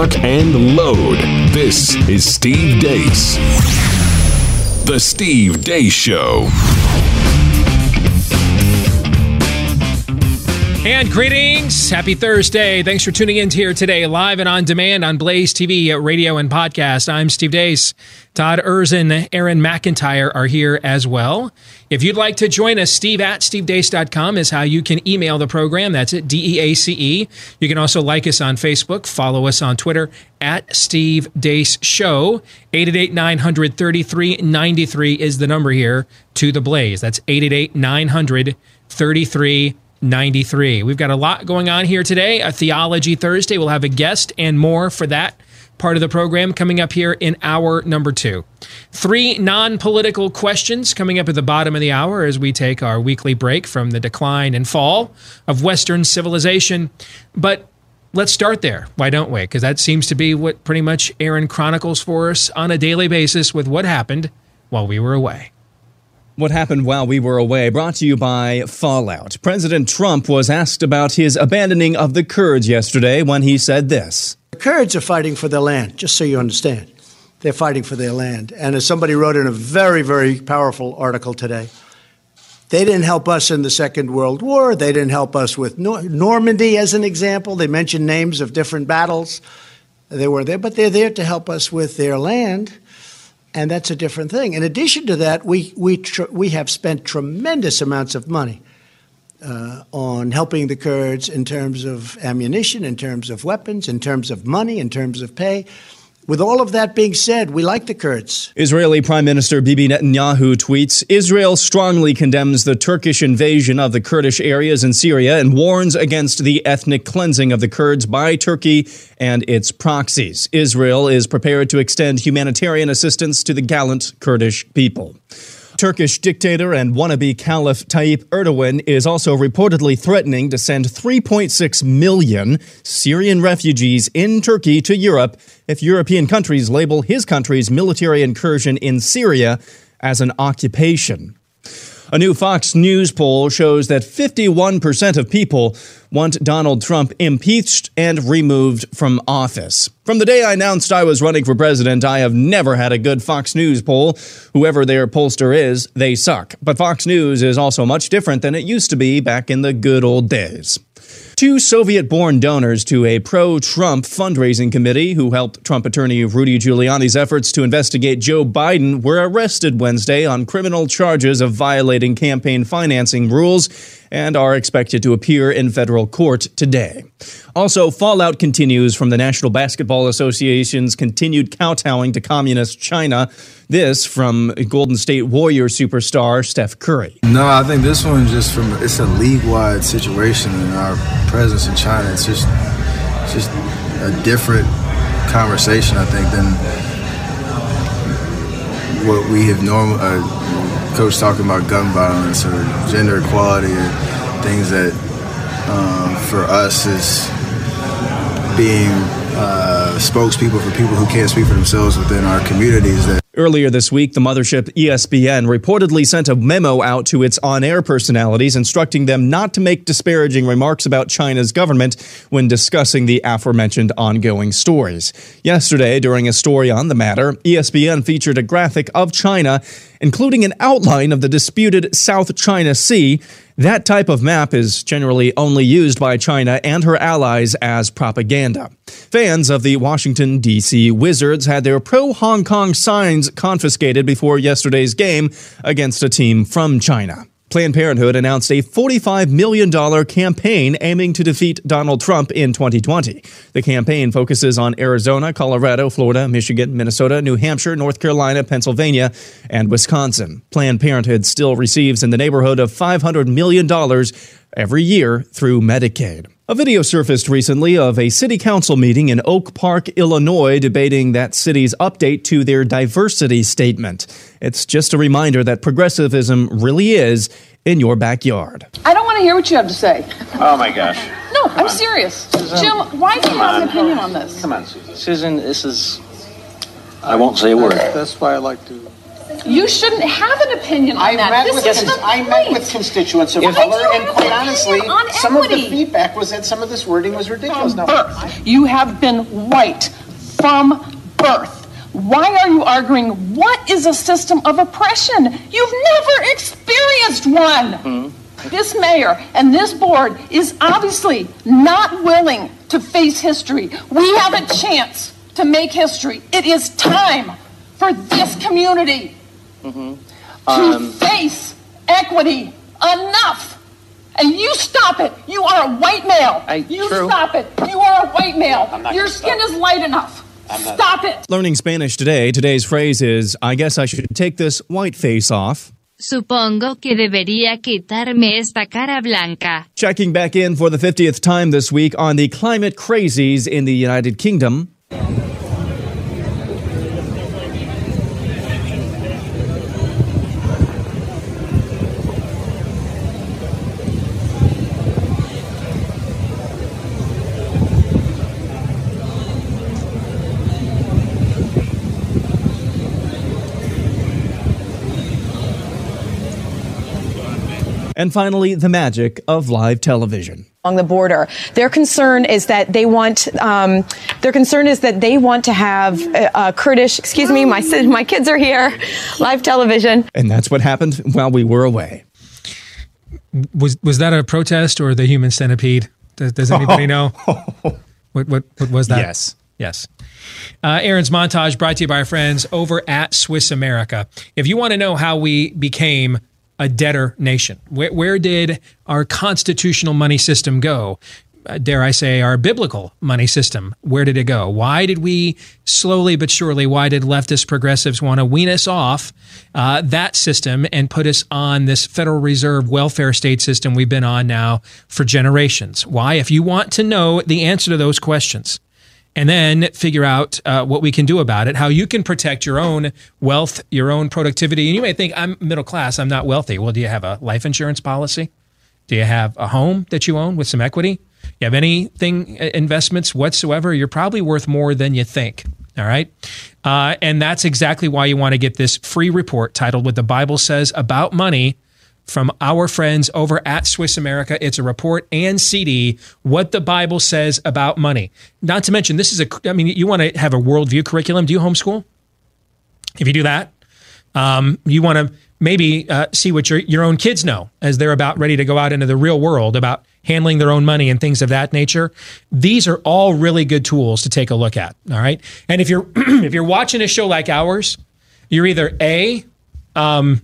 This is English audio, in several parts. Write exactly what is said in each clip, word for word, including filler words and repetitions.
lock, and load. This is Steve Deace. The Steve Deace Show. And greetings. Happy Thursday. Thanks for tuning in here today, live and on demand on Blaze T V, radio, and podcast. I'm Steve Deace. Todd Erzin, Aaron McIntyre are here as well. If you'd like to join us, Steve at steve deace dot com is how you can email the program. That's it, D E A C E. You can also like us on Facebook, follow us on Twitter, at Steve Deace Show. eight eight eight, nine hundred, thirty-three ninety-three is the number here to the Blaze. That's eight eight eight, nine hundred, thirty-three ninety-three. We've got a lot going on here today. A Theology Thursday. We'll have a guest and more for that part of the program coming up here in hour number two. Three non-political questions coming up at the bottom of the hour as we take our weekly break from the decline and fall of Western civilization. But let's start there. Why don't we? Because that seems to be what pretty much Aaron chronicles for us on a daily basis with what happened while we were away. What happened while we were away, brought to you by Fallout. President Trump was asked about his abandoning of the Kurds yesterday when he said this. The Kurds are fighting for their land, just so you understand. They're fighting for their land. And as somebody wrote in a very, very powerful article today, they didn't help us in the Second World War. They didn't help us with Nor- Normandy, as an example. They mentioned names of different battles. They were there, but they're there to help us with their land. And that's a different thing. In addition to that, we we tr- we have spent tremendous amounts of money uh, on helping the Kurds in terms of ammunition, in terms of weapons, in terms of money, in terms of pay. With all of that being said, we like the Kurds. Israeli Prime Minister Bibi Netanyahu tweets, Israel strongly condemns the Turkish invasion of the Kurdish areas in Syria and warns against the ethnic cleansing of the Kurds by Turkey and its proxies. Israel is prepared to extend humanitarian assistance to the gallant Kurdish people. Turkish dictator and wannabe Caliph Tayyip Erdogan is also reportedly threatening to send three point six million Syrian refugees in Turkey to Europe if European countries label his country's military incursion in Syria as an occupation. A new Fox News poll shows that fifty-one percent of people want Donald Trump impeached and removed from office. From the day I announced I was running for president, I have never had a good Fox News poll. Whoever their pollster is, they suck. But Fox News is also much different than it used to be back in the good old days. Two Soviet-born donors to a pro-Trump fundraising committee who helped Trump attorney Rudy Giuliani's efforts to investigate Joe Biden were arrested Wednesday on criminal charges of violating campaign financing rules and are expected to appear in federal court today. Also, fallout continues from the National Basketball Association's continued kowtowing to communist China. This from Golden State Warriors superstar Steph Curry. No, I think this one just from it's a league-wide situation in our presence in China. It's just it's just a different conversation, I think, than what we have normally. Uh, Coach talking about gun violence or gender equality or things that um, for us is being uh, spokespeople for people who can't speak for themselves within our communities. That Earlier this week, the mothership E S P N reportedly sent a memo out to its on-air personalities instructing them not to make disparaging remarks about China's government when discussing the aforementioned ongoing stories. Yesterday, during a story on the matter, E S P N featured a graphic of China, including an outline of the disputed South China Sea. That type of map is generally only used by China and her allies as propaganda. Fans of the Washington, D C Wizards had their pro-Hong Kong signs confiscated before yesterday's game against a team from China. Planned Parenthood announced a forty-five million dollars campaign aiming to defeat Donald Trump in twenty twenty. The campaign focuses on Arizona, Colorado, Florida, Michigan, Minnesota, New Hampshire, North Carolina, Pennsylvania, and Wisconsin. Planned Parenthood still receives in the neighborhood of five hundred million dollars every year through Medicaid. A video surfaced recently of a city council meeting in Oak Park, Illinois, debating that city's update to their diversity statement. It's just a reminder that progressivism really is in your backyard. I don't want to hear what you have to say. Oh, my gosh. No, Come I'm on. serious. Susan, Jim, why do you have on. an opinion on this? Come on, Susan. Susan, this is... I won't say a word. That's, that's why I like to... You shouldn't have an opinion on I that. met This with is cons- the I met point. with constituents of Why color, do you and have quite an honestly, opinion on some of the equity? feedback was that some of this wording was ridiculous. From Now, birth. You have been white from birth. Why are you arguing what is a system of oppression? You've never experienced one. Mm-hmm. This mayor and this board is obviously not willing to face history. We have a chance to make history. It is time for this community mm-hmm. um, to face equity. Enough. And you stop it. You are a white male. I, you true. stop it. You are a white male. Your skin stop. is light enough. Stop it. Learning Spanish today. Today's phrase is, I guess I should take this white face off. Supongo que debería quitarme esta cara blanca. Checking back in for the fiftieth time this week on the climate crazies in the United Kingdom. And finally, the magic of live television. Along the border, their concern is that they want. Um, their concern is that they want to have uh, uh, Kurdish. Excuse me, my my kids are here. Live television. And that's what happened while we were away. Was was that a protest or the human centipede? Does, does anybody know? What what what was that? Yes. Yes. Uh, Aaron's montage brought to you by our friends over at Swiss America. If you want to know how we became a debtor nation, where, where did our constitutional money system go? Uh, dare I say our biblical money system? Where did it go? Why did we slowly but surely, why did leftist progressives want to wean us off uh, that system and put us on this Federal Reserve welfare state system we've been on now for generations? Why? If you want to know the answer to those questions, and then figure out uh, what we can do about it, how you can protect your own wealth, your own productivity. And you may think, I'm middle class, I'm not wealthy. Well, do you have a life insurance policy? Do you have a home that you own with some equity? You have anything, investments whatsoever? You're probably worth more than you think. All right. Uh, and that's exactly why you want to get this free report titled What the Bible Says About Money from our friends over at Swiss America. It's a report and C D, What the Bible Says About Money. Not to mention, this is a, I mean, you want to have a worldview curriculum. Do you homeschool? If you do that, um, you want to maybe uh, see what your, your own kids know as they're about ready to go out into the real world about handling their own money and things of that nature. These are all really good tools to take a look at. All right. And if you're, if you're watching a show like ours, you're either A, um,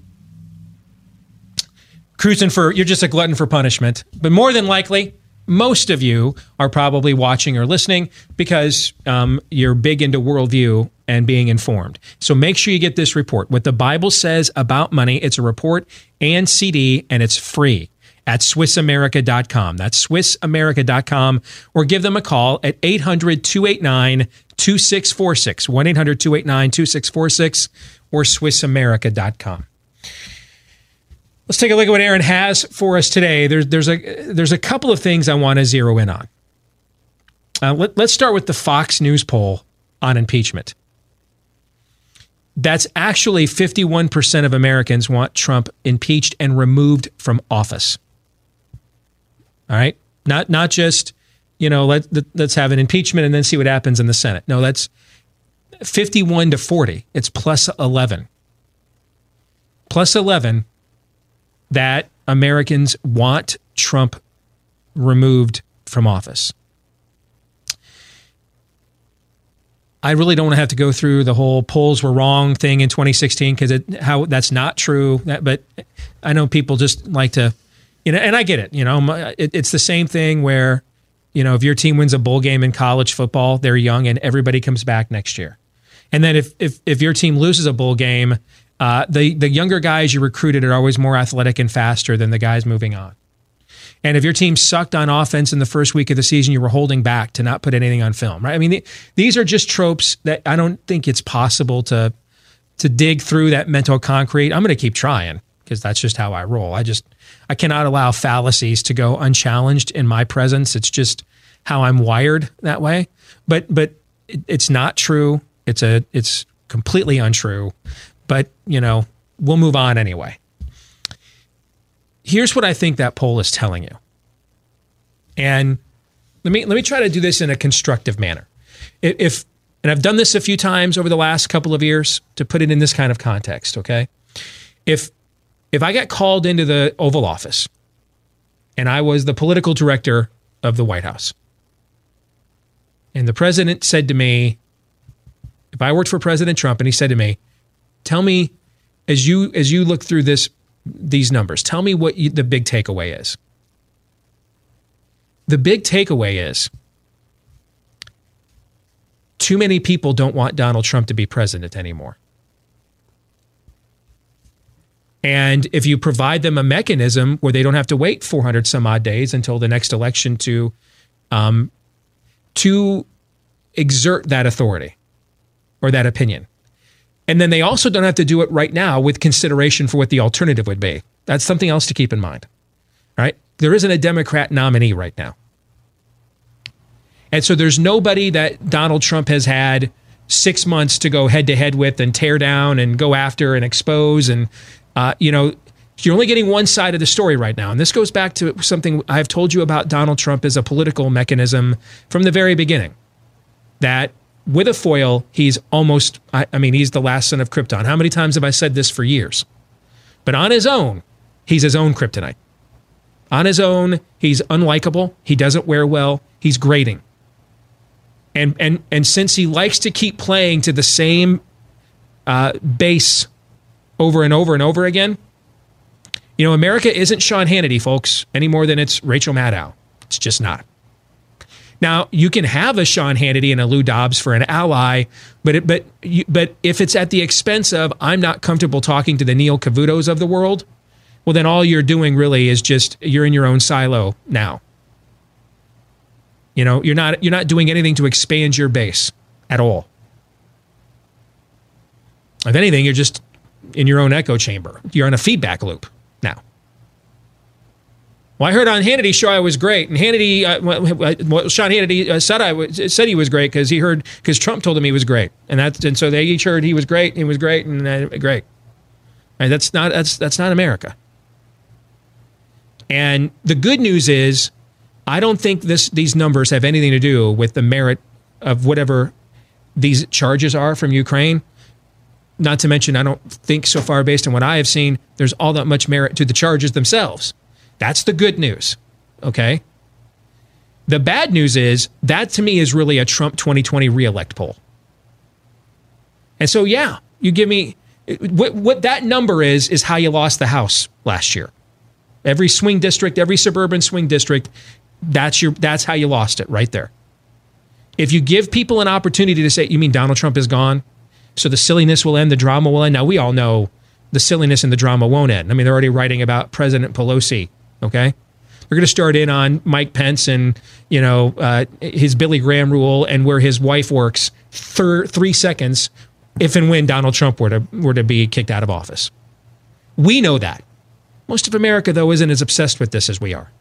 cruising for, you're just a glutton for punishment. But more than likely, most of you are probably watching or listening because um, you're big into worldview and being informed. So make sure you get this report. What the Bible Says About Money. It's a report and C D, and it's free at Swiss America dot com. That's Swiss America dot com. Or give them a call at eight hundred, two eight nine, two six four six, one eight hundred, two eight nine, two six four six, or Swiss America dot com. Let's take a look at what Aaron has for us today. There's there's a there's a couple of things I want to zero in on. Uh, let, let's start with the Fox News poll on impeachment. That's actually fifty-one percent of Americans want Trump impeached and removed from office. All right, not not just, you know, let let's have an impeachment and then see what happens in the Senate. No, that's fifty-one to forty. It's plus eleven. Plus eleven. That Americans want Trump removed from office. I really don't want to have to go through the whole polls were wrong thing in twenty sixteen because how that's not true. That, but I know people just like to, you know, and I get it. You know, it, it's the same thing where, you know, if your team wins a bowl game in college football, they're young and everybody comes back next year. And then if if if your team loses a bowl game, Uh, the, the younger guys you recruited are always more athletic and faster than the guys moving on. And if your team sucked on offense in the first week of the season, you were holding back to not put anything on film, right? I mean, the, these are just tropes that I don't think it's possible to to dig through that mental concrete. I'm going to keep trying because that's just how I roll. I just, I cannot allow fallacies to go unchallenged in my presence. It's just how I'm wired that way. But but it, it's not true. It's a it's completely untrue. But, you know, we'll move on anyway. Here's what I think that poll is telling you. And let me let me try to do this in a constructive manner. If and I've done this a few times over the last couple of years to put it in this kind of context, okay? If if I got called into the Oval Office and I was the political director of the White House, and the president said to me, if I worked for President Trump and he said to me, tell me, as you as you look through this these numbers, tell me what you, the big takeaway is. The big takeaway is too many people don't want Donald Trump to be president anymore. And if you provide them a mechanism where they don't have to wait four hundred some odd days until the next election to um, to exert that authority or that opinion. And then they also don't have to do it right now with consideration for what the alternative would be. That's something else to keep in mind, right? There isn't a Democrat nominee right now. And so there's nobody that Donald Trump has had six months to go head to head with and tear down and go after and expose. And, uh, you know, you're only getting one side of the story right now. And this goes back to something I've told you about Donald Trump as a political mechanism from the very beginning. That with a foil, he's almost, I, I mean, he's the last son of Krypton. How many times have I said this for years? But on his own, he's his own kryptonite. On his own, he's unlikable. He doesn't wear well. He's grating. And and and since he likes to keep playing to the same uh, base over and over and over again, you know, America isn't Sean Hannity, folks, any more than it's Rachel Maddow. It's just not. Now, you can have a Sean Hannity and a Lou Dobbs for an ally, but it, but you, but if it's at the expense of I'm not comfortable talking to the Neil Cavutos of the world, well, then all you're doing really is just you're in your own silo now. You know, you're not you're not doing anything to expand your base at all. If anything, you're just in your own echo chamber. You're in a feedback loop now. Well, I heard on Hannity's show I was great, and Hannity, uh, well, Sean Hannity uh, said I was, said he was great because he heard because Trump told him he was great, and that's and so they each heard he was great, he was great, and uh, great. And that's not that's that's not America. And the good news is, I don't think this these numbers have anything to do with the merit of whatever these charges are from Ukraine. Not to mention, I don't think so far, based on what I have seen, there's all that much merit to the charges themselves. That's the good news, okay? The bad news is, that to me is really a Trump twenty twenty reelect poll. And so, yeah, you give me, what, what that number is, is how you lost the House last year. Every swing district, every suburban swing district, that's your that's how you lost it right there. If you give people an opportunity to say, you mean Donald Trump is gone? So the silliness will end, the drama will end. Now, we all know the silliness and the drama won't end. I mean, they're already writing about President Pelosi, okay? They're going to start in on Mike Pence and, you know, uh, his Billy Graham rule and where his wife works for three seconds if and when Donald Trump were to, were to be kicked out of office. We know that. Most of America, though, isn't as obsessed with this as we are.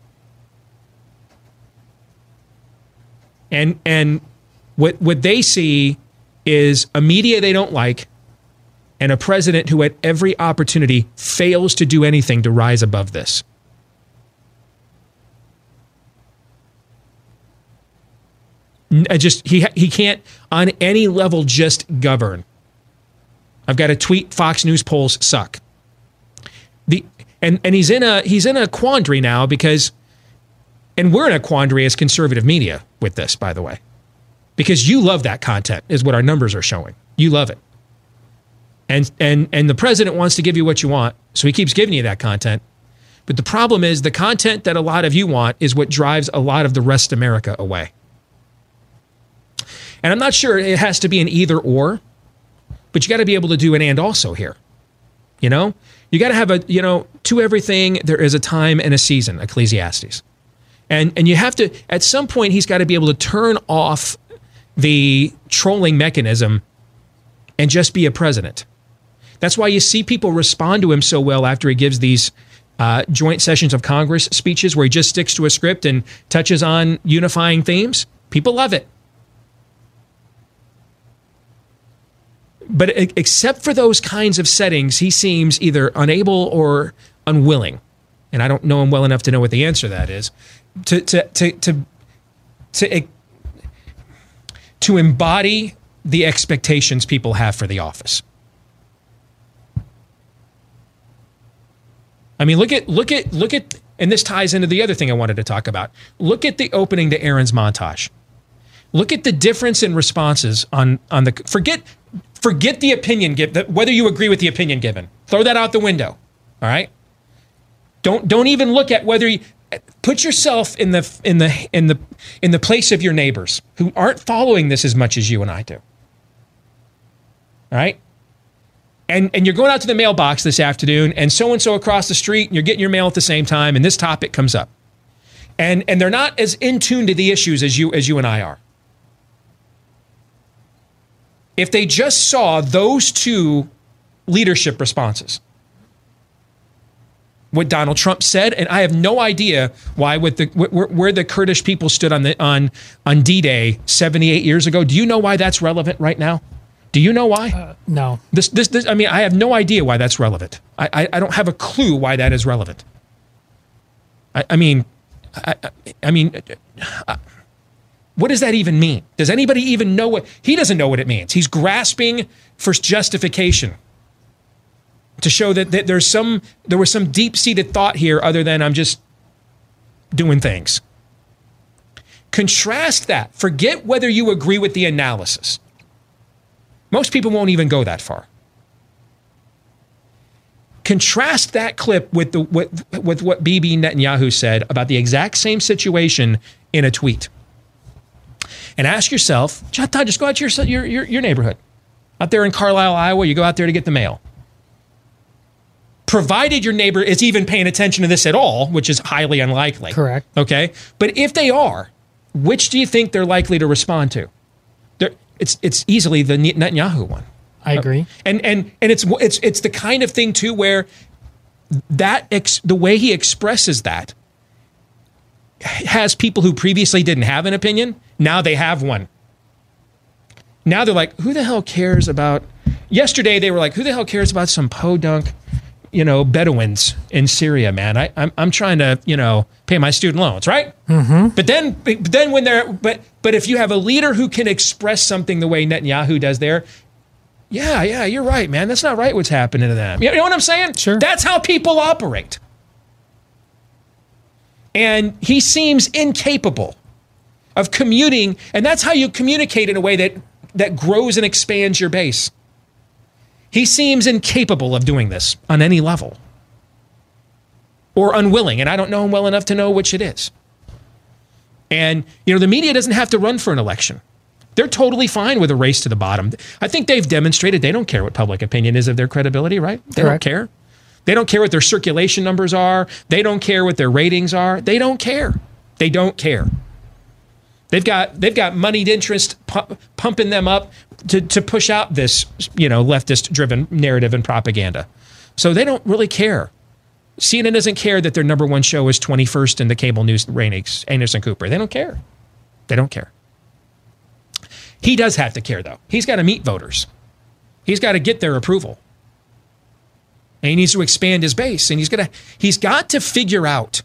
And and what what they see is a media they don't like and a president who at every opportunity fails to do anything to rise above this. I just he he can't on any level just govern. I've got to tweet Fox News polls suck. The and and he's in a he's in a quandary now because and we're in a quandary as conservative media with this, by the way. Because you love that content, is what our numbers are showing. You love it. And and and the president wants to give you what you want, so he keeps giving you that content. But the problem is the content that a lot of you want is what drives a lot of the rest of America away. And I'm not sure it has to be an either or, but you got to be able to do an and also here. You know? You got to have a, you know, to everything there is a time and a season, Ecclesiastes. And and you have to, at some point, he's got to be able to turn off the trolling mechanism and just be a president. That's why you see people respond to him so well after he gives these uh, joint sessions of Congress speeches where he just sticks to a script and touches on unifying themes. People love it. but except for those kinds of settings, he seems either unable or unwilling, and I don't know him well enough to know what the answer to that is, to to to to to, to embody the expectations people have for the office. I mean, look at look at look at, and this ties into the other thing I wanted to talk about. Look at the opening to Aaron's montage. Look at the difference in responses on on the forget forget the opinion given, whether you agree with the opinion given. Throw that out the window. All right. Don't don't even look at whether you put yourself in the in the in the in the place of your neighbors who aren't following this as much as you and I do. All right. And and you're going out to the mailbox this afternoon, and so and so across the street, and you're getting your mail at the same time, and this topic comes up, and and they're not as in tune to the issues as you as you and I are. If they just saw those two leadership responses, what Donald Trump said, and I have no idea why with the where, where the Kurdish people stood on the on on D-Day seventy-eight years ago. Do you know why that's relevant right now? Do you know why? Uh, no. This, this, this, I mean, I have no idea why that's relevant. I, I, I don't have a clue why that is relevant. I, I mean, I, I mean, uh, what does that even mean? Does anybody even know what? He doesn't know what it means. He's grasping for justification to show that, that there's some, there was some deep-seated thought here other than I'm just doing things. Contrast that. Forget whether you agree with the analysis. Most people won't even go that far. Contrast that clip with the with, with what Bibi Netanyahu said about the exact same situation in a tweet. And ask yourself, Todd, just go out to your, your, your neighborhood. Out there in Carlisle, Iowa, you go out there to get the mail. Provided your neighbor is even paying attention to this at all, which is highly unlikely. Correct. Okay? But if they are, which do you think they're likely to respond to? They're, It's it's easily the Netanyahu one. I agree, and and and it's it's it's the kind of thing too where that ex, the way he expresses that has people who previously didn't have an opinion, now they have one. Now they're like, who the hell cares about? Yesterday they were like, who the hell cares about some podunk, you know, Bedouins in Syria, man? I I'm I'm trying to you know pay my student loans, right? Mm-hmm. But then but then when they're but but if you have a leader who can express something the way Netanyahu does there, yeah, yeah, you're right, man. That's not right what's happening to them. You know what I'm saying? Sure. That's how people operate. And he seems incapable of commuting, and that's how you communicate in a way that that grows and expands your base. He seems incapable of doing this on any level. Or unwilling, and I don't know him well enough to know which it is. And, you know, the media doesn't have to run for an election. They're totally fine with a race to the bottom. I think they've demonstrated they don't care what public opinion is of their credibility, right? They Correct. don't care. They don't care what their circulation numbers are. They don't care what their ratings are. They don't care. They don't care. They've got they've got moneyed interest pu- pumping them up to, to push out this, you know, leftist-driven narrative and propaganda. So they don't really care. C N N doesn't care that their number one show is twenty-first in the cable news ratings, Anderson Cooper. They don't care. They don't care. He does have to care, though. He's got to meet voters. He's got to get their approval. And he needs to expand his base. And he's gonna he's got to figure out,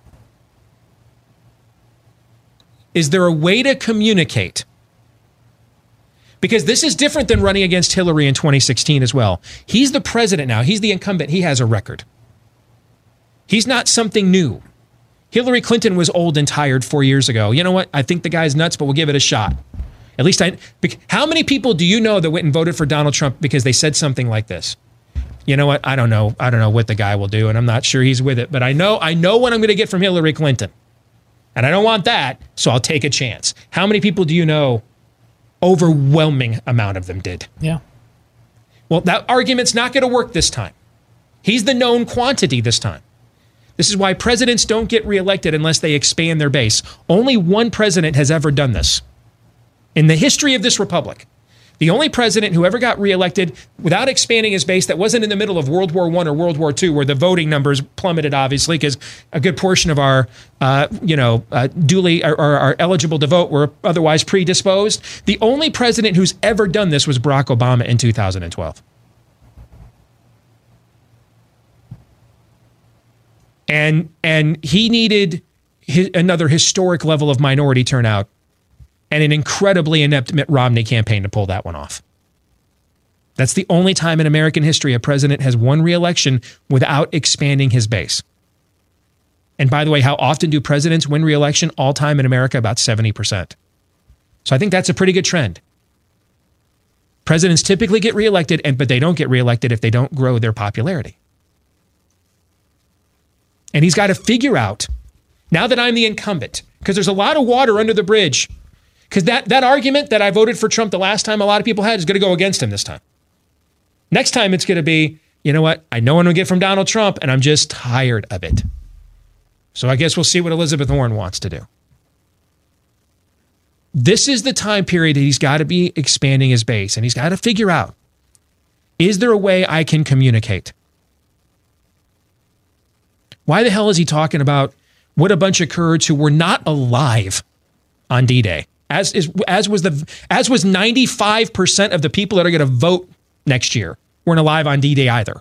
is there a way to communicate? Because this is different than running against Hillary in twenty sixteen as well. He's the president now. He's the incumbent. He has a record. He's not something new. Hillary Clinton was old and tired four years ago. You know what? I think the guy's nuts, but we'll give it a shot. At least I... How many people do you know that went and voted for Donald Trump because they said something like this? You know what? I don't know. I don't know what the guy will do, and I'm not sure he's with it. But I know I know what I'm going to get from Hillary Clinton. And I don't want that, so I'll take a chance. How many people do you know? Overwhelming amount of them did. Yeah. Well, that argument's not going to work this time. He's the known quantity this time. This is why presidents don't get reelected unless they expand their base. Only one president has ever done this in the history of this republic. The only president who ever got reelected without expanding his base that wasn't in the middle of World War One or World War Two, where the voting numbers plummeted, obviously, because a good portion of our, uh, you know, uh, duly or, or are eligible to vote were otherwise predisposed. The only president who's ever done this was Barack Obama in two thousand twelve. And and he needed his, another historic level of minority turnout and an incredibly inept Mitt Romney campaign to pull that one off. That's the only time in American history a president has won re-election without expanding his base. And by the way, how often do presidents win re-election? All time in America, about seventy percent. So I think that's a pretty good trend. Presidents typically get reelected, and but they don't get reelected if they don't grow their popularity. And he's got to figure out, now that I'm the incumbent, because there's a lot of water under the bridge, because that, that argument that I voted for Trump the last time a lot of people had is going to go against him this time. Next time it's going to be, you know what, I know what I'm going to get from Donald Trump, and I'm just tired of it. So I guess we'll see what Elizabeth Warren wants to do. This is the time period that he's got to be expanding his base, and he's got to figure out, is there a way I can communicate? Why the hell is he talking about what a bunch of Kurds who were not alive on D-Day, as is as was the as was ninety-five percent of the people that are going to vote next year weren't alive on D-Day either?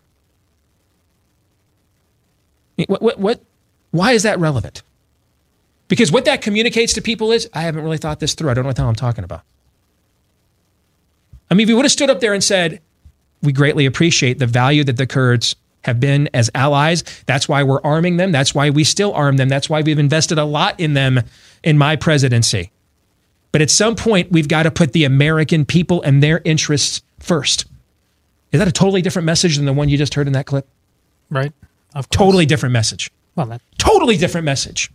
What what what? Why is that relevant? Because what that communicates to people is, I haven't really thought this through. I don't know what the hell I'm talking about. I mean, if he would have stood up there and said, we greatly appreciate the value that the Kurds have been as allies. That's why we're arming them. That's why we still arm them. That's why we've invested a lot in them in my presidency. But at some point, we've got to put the American people and their interests first. Is that a totally different message than the one you just heard in that clip? Right. Of course. Totally different message. Well, that, totally different message.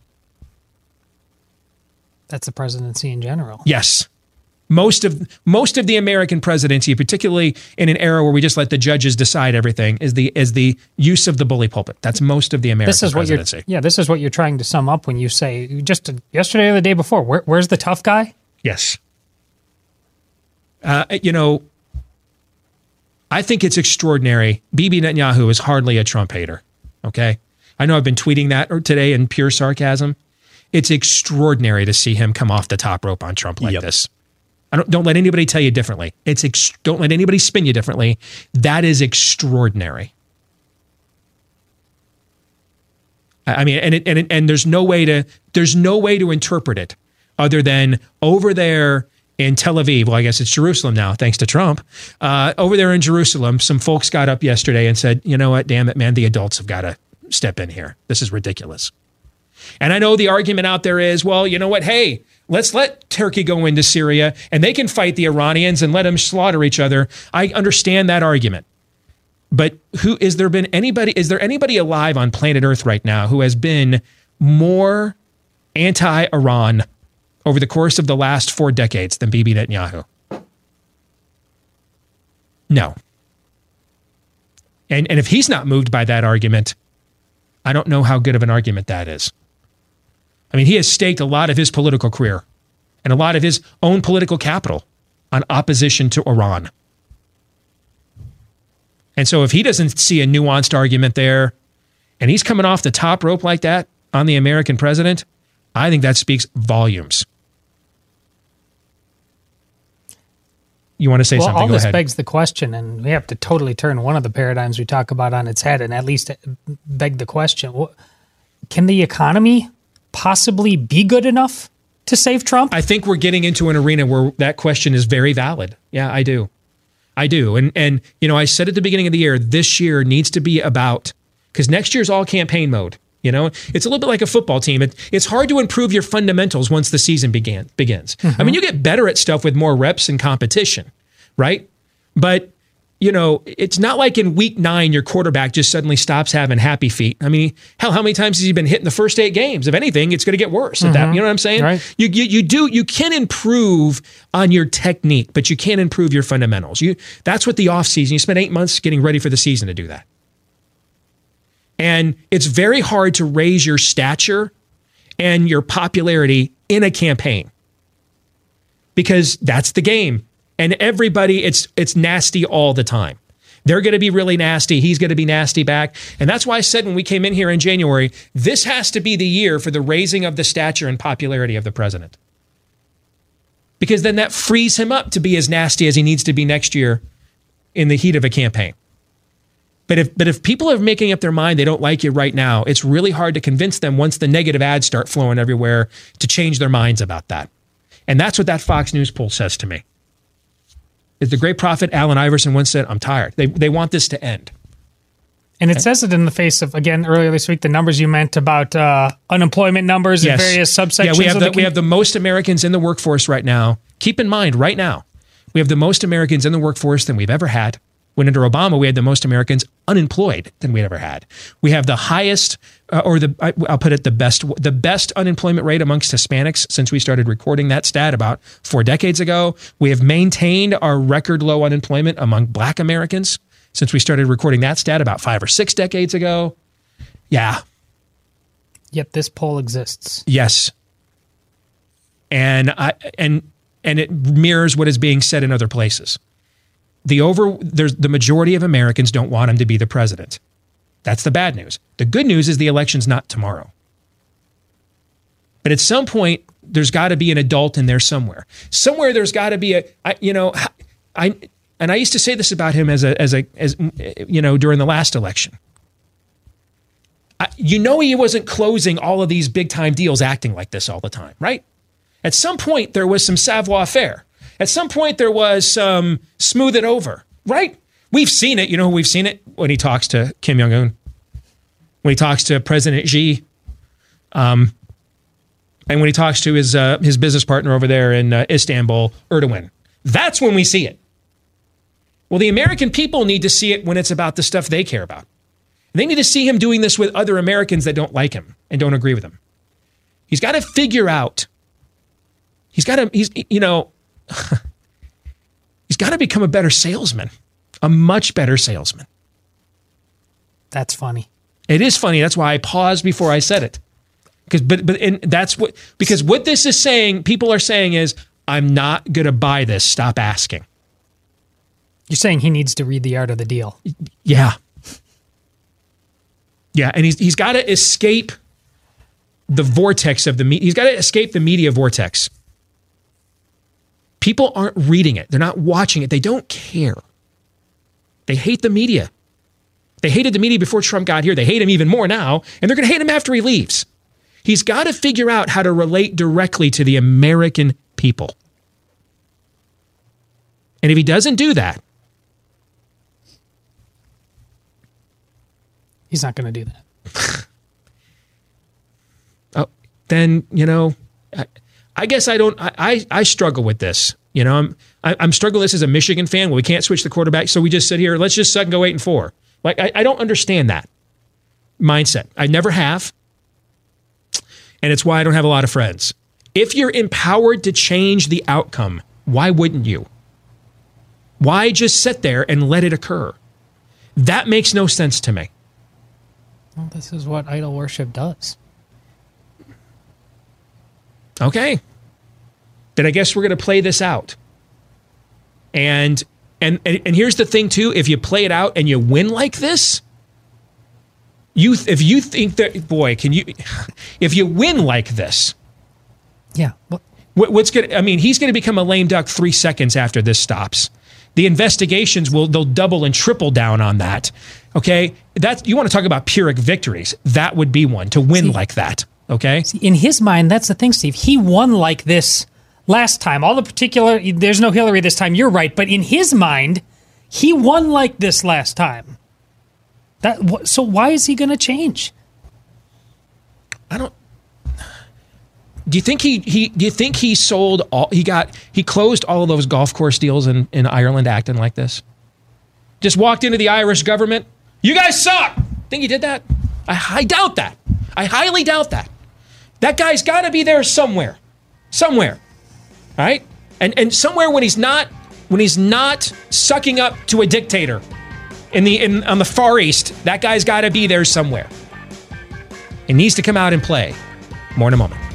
That's the presidency in general. Yes. Most of most of the American presidency, particularly in an era where we just let the judges decide everything, is the is the use of the bully pulpit. That's most of the American this is presidency. What you're, yeah, this is what you're trying to sum up when you say, just yesterday or the day before, where, where's the tough guy? Yes. Uh, you know, I think it's extraordinary. Bibi Netanyahu is hardly a Trump hater, okay? I know I've been tweeting that today in pure sarcasm. It's extraordinary to see him come off the top rope on Trump like yep. this. I don't, don't let anybody tell you differently. It's ex, don't let anybody spin you differently. That is extraordinary. I mean, and it, and it, and there's no way to there's no way to interpret it other than over there in Tel Aviv. Well, I guess it's Jerusalem now, thanks to Trump. Uh, over there in Jerusalem, some folks got up yesterday and said, "You know what? Damn it, man! The adults have got to step in here. This is ridiculous." And I know the argument out there is, well, you know what? Hey, let's let Turkey go into Syria and they can fight the Iranians and let them slaughter each other. I understand that argument. But who is there been anybody, is there anybody alive on planet Earth right now who has been more anti-Iran over the course of the last four decades than Bibi Netanyahu? No. And, and if he's not moved by that argument, I don't know how good of an argument that is. I mean, he has staked a lot of his political career and a lot of his own political capital on opposition to Iran. And so if he doesn't see a nuanced argument there, and he's coming off the top rope like that on the American president, I think that speaks volumes. You want to say well, something? All Go this ahead. begs the question, and we have to totally turn one of the paradigms we talk about on its head and at least beg the question. Can the economy possibly be good enough to save Trump? I think we're getting into an arena where that question is very valid. Yeah, I do. I do. And, and you know, I said at the beginning of the year, this year needs to be about, because next year's all campaign mode. You know, it's a little bit like a football team. It, it's hard to improve your fundamentals once the season began, begins. Mm-hmm. I mean, you get better at stuff with more reps and competition, right? But, you know, it's not like in week nine, your quarterback just suddenly stops having happy feet. I mean, hell, how many times has he been hit in the first eight games? If anything, it's going to get worse mm-hmm. at that. You know what I'm saying? Right. You, you you do you can improve on your technique, but you can't improve your fundamentals. You that's what the offseason, you spend eight months getting ready for the season to do that. And it's very hard to raise your stature and your popularity in a campaign because that's the game. And everybody, it's it's nasty all the time. They're going to be really nasty. He's going to be nasty back. And that's why I said when we came in here in January, this has to be the year for the raising of the stature and popularity of the president. Because then that frees him up to be as nasty as he needs to be next year in the heat of a campaign. But if but if people are making up their mind they don't like you right now, it's really hard to convince them once the negative ads start flowing everywhere to change their minds about that. And that's what that Fox News poll says to me. As the great prophet Allen Iverson once said, I'm tired. They they want this to end. And it says it in the face of, again, earlier this week, the numbers you meant about uh, unemployment numbers Yes. in various subsections. Yeah, we have of the, the we have the most Americans in the workforce right now. Keep in mind, right now, we have the most Americans in the workforce than we've ever had. When under Obama, we had the most Americans unemployed than we ever had. We have the highest, uh, or the I, I'll put it the best, the best unemployment rate amongst Hispanics since we started recording that stat about four decades ago. We have maintained our record low unemployment among Black Americans since we started recording that stat about five or six decades ago. Yeah. Yet this poll exists. Yes. And I and and it mirrors what is being said in other places. The over there's the majority of Americans don't want him to be the president. That's the bad news. The good news is the election's not tomorrow. But at some point, there's got to be an adult in there somewhere. Somewhere there's got to be a, I, you know, I and I used to say this about him as a as a as you know during the last election. I, you know, he wasn't closing all of these big time deals, acting like this all the time, right? At some point, there was some savoir-faire. At some point, there was some smooth it over, right? We've seen it. You know, we've seen it when he talks to Kim Jong-un, when he talks to President Xi, um, and when he talks to his uh, his business partner over there in uh, Istanbul, Erdogan. That's when we see it. Well, the American people need to see it when it's about the stuff they care about. They need to see him doing this with other Americans that don't like him and don't agree with him. He's got to figure out. He's got to. He's you know. He's got to become a better salesman, a much better salesman. That's funny. It is funny. That's why I paused before I said it. Because, but, but, and that's what, because what this is saying, people are saying is, I'm not going to buy this. Stop asking. You're saying he needs to read The Art of the Deal. Yeah. Yeah. And he's, he's got to escape the vortex of the media. He's got to escape the media vortex. People aren't reading it. They're not watching it. They don't care. They hate the media. They hated the media before Trump got here. They hate him even more now, and they're going to hate him after he leaves. He's got to figure out how to relate directly to the American people. And if he doesn't do that, he's not going to do that. oh, then, you know, I, I guess I don't, I, I, I struggle with this. You know, I'm, I, I'm struggling with this as a Michigan fan. Well, we can't switch the quarterback. So we just sit here, let's just suck and go eight and four. Like, I, I don't understand that mindset. I never have. And it's why I don't have a lot of friends. If you're empowered to change the outcome, why wouldn't you? Why just sit there and let it occur? That makes no sense to me. Well, this is what idol worship does. Okay. Then I guess we're going to play this out. And, and and and here's the thing too, if you play it out and you win like this, you if you think that, boy, can you, if you win like this. Yeah. What, what what's going to, I mean, he's going to become a lame duck three seconds after this stops. The investigations will, they'll double and triple down on that. Okay. That's, you want to talk about Pyrrhic victories. That would be one, to win see, like that. Okay. See, in his mind, that's the thing, Steve. He won like this last time. All the particular, there's no Hillary this time. You're right. But in his mind, he won like this last time. That so why is he going to change? I don't. Do you think he he? Do you think he sold all? He got he closed all of those golf course deals in, in Ireland acting like this? Just walked into the Irish government. You guys suck. Think he did that? I, I doubt that. I highly doubt that. That guy's got to be there somewhere, somewhere, all right? And and somewhere when he's not when he's not sucking up to a dictator in the in on the Far East, that guy's got to be there somewhere. It needs to come out and play. More in a moment.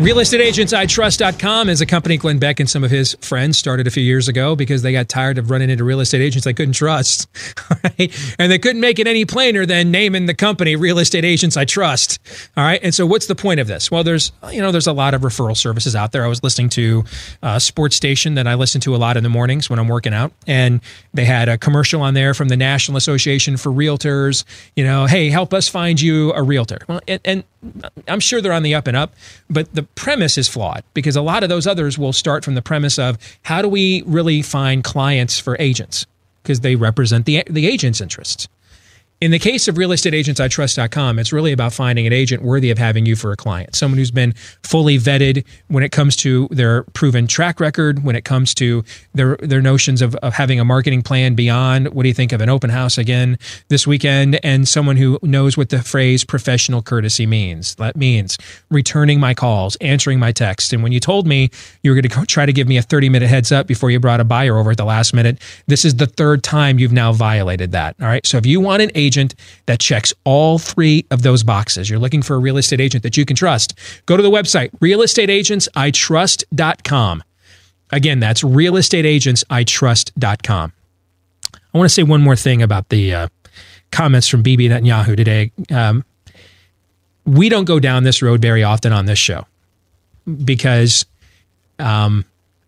real estate agents I trust dot com is a company Glenn Beck and some of his friends started a few years ago because they got tired of running into real estate agents they couldn't trust. Right? And they couldn't make it any plainer than naming the company Real Estate Agents I Trust. All right. And so what's the point of this? Well, there's, you know, there's a lot of referral services out there. I was listening to a sports station that I listen to a lot in the mornings when I'm working out, and they had a commercial on there from the National Association for Realtors. You know, hey, help us find you a realtor. Well, and, and I'm sure they're on the up and up, but the premise is flawed because a lot of those others will start from the premise of how do we really find clients for agents because they represent the the agent's interests. In the case of real estate agents I trust dot com, it's really about finding an agent worthy of having you for a client, someone who's been fully vetted when it comes to their proven track record, when it comes to their their notions of, of having a marketing plan beyond, what do you think of an open house again this weekend, and someone who knows what the phrase professional courtesy means. That means returning my calls, answering my texts. And when you told me you were going to try to give me a thirty-minute heads up before you brought a buyer over at the last minute, this is the third time you've now violated that. All right. So if you want an agent that checks all three of those boxes, you're looking for a real estate agent that you can trust, go to the website, real estate agents I trust dot com. Again, that's real estate agents I trust dot com. I want to say one more thing about the uh, comments from Bibi Netanyahu today. Um, we don't go down this road very often on this show because um,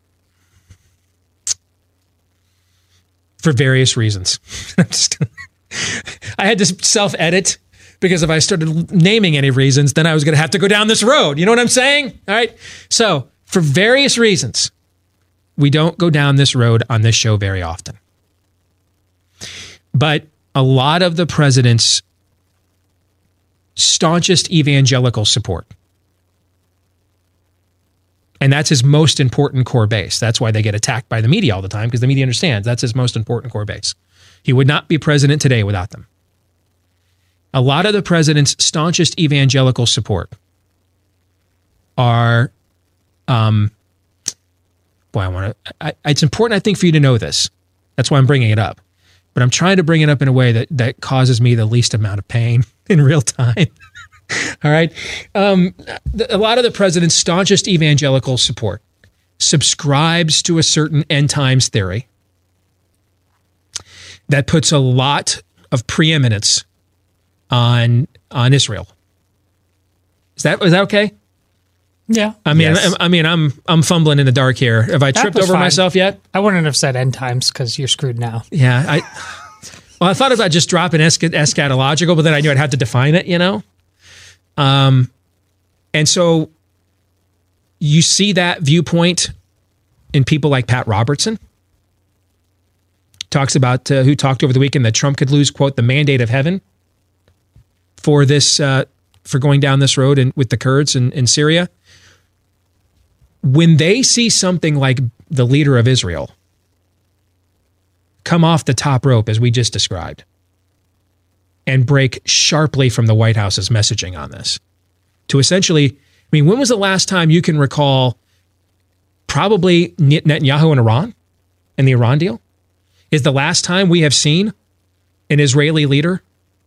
for various reasons. I'm just I had to self-edit because if I started naming any reasons, then I was going to have to go down this road. You know what I'm saying? All right. So for various reasons, we don't go down this road on this show very often. But a lot of the president's staunchest evangelical support, and that's his most important core base. That's why they get attacked by the media all the time, because the media understands that's his most important core base. He would not be president today without them. A lot of the president's staunchest evangelical support are, um, boy, I want to, it's important, I think, for you to know this. That's why I'm bringing it up. But I'm trying to bring it up in a way that, that causes me the least amount of pain in real time. All right. Um, the, a lot of the president's staunchest evangelical support subscribes to a certain end times theory that puts a lot of preeminence on on Israel. Is that is that okay? Yeah. I mean, yes. I, I mean, I'm I'm fumbling in the dark here. Have I That tripped was over fine. myself yet? I wouldn't have said end times because you're screwed now. Yeah. I well, I thought about just dropping esch- eschatological, but then I knew I'd have to define it. You know. Um, and so you see that viewpoint in people like Pat Robertson. Talks about uh, who talked over the weekend that Trump could lose, quote, the mandate of heaven for this, uh, for going down this road and with the Kurds in, in Syria. When they see something like the leader of Israel come off the top rope, as we just described, and break sharply from the White House's messaging on this, to essentially, I mean, when was the last time you can recall probably Netanyahu and Iran and the Iran deal? Is the last time we have seen an Israeli leader,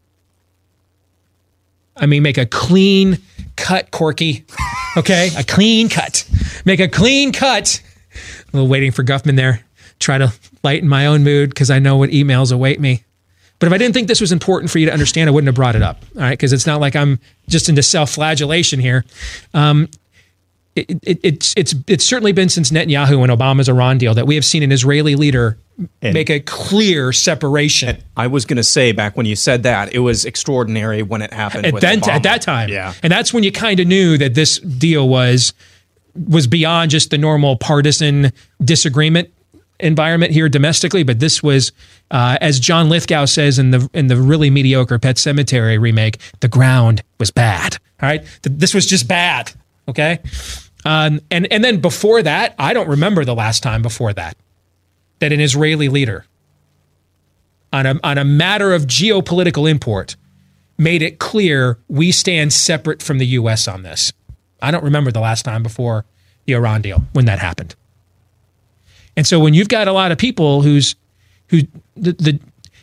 I mean, make a clean cut, Corky, okay? A clean cut. Make a clean cut. A little waiting for Guffman there. Try to lighten my own mood because I know what emails await me. But if I didn't think this was important for you to understand, I wouldn't have brought it up, all right? Because it's not like I'm just into self-flagellation here. Um, it, it, it's it's it's certainly been since Netanyahu and Obama's Iran deal that we have seen an Israeli leader And- make a clear separation. I was going to say, back when you said that, it was extraordinary when it happened At, with then, Obama. at that time. Yeah. And that's when you kind of knew that this deal was was beyond just the normal partisan disagreement environment here domestically, but this was, uh, as John Lithgow says in the in the really mediocre Pet Sematary remake, the ground was bad. All right, this was just bad. Okay, um, and and then before that, I don't remember the last time before that that an Israeli leader on a on a matter of geopolitical import made it clear we stand separate from the U S on this. I don't remember the last time before the Iran deal when that happened. And so when you've got a lot of people who's who the the,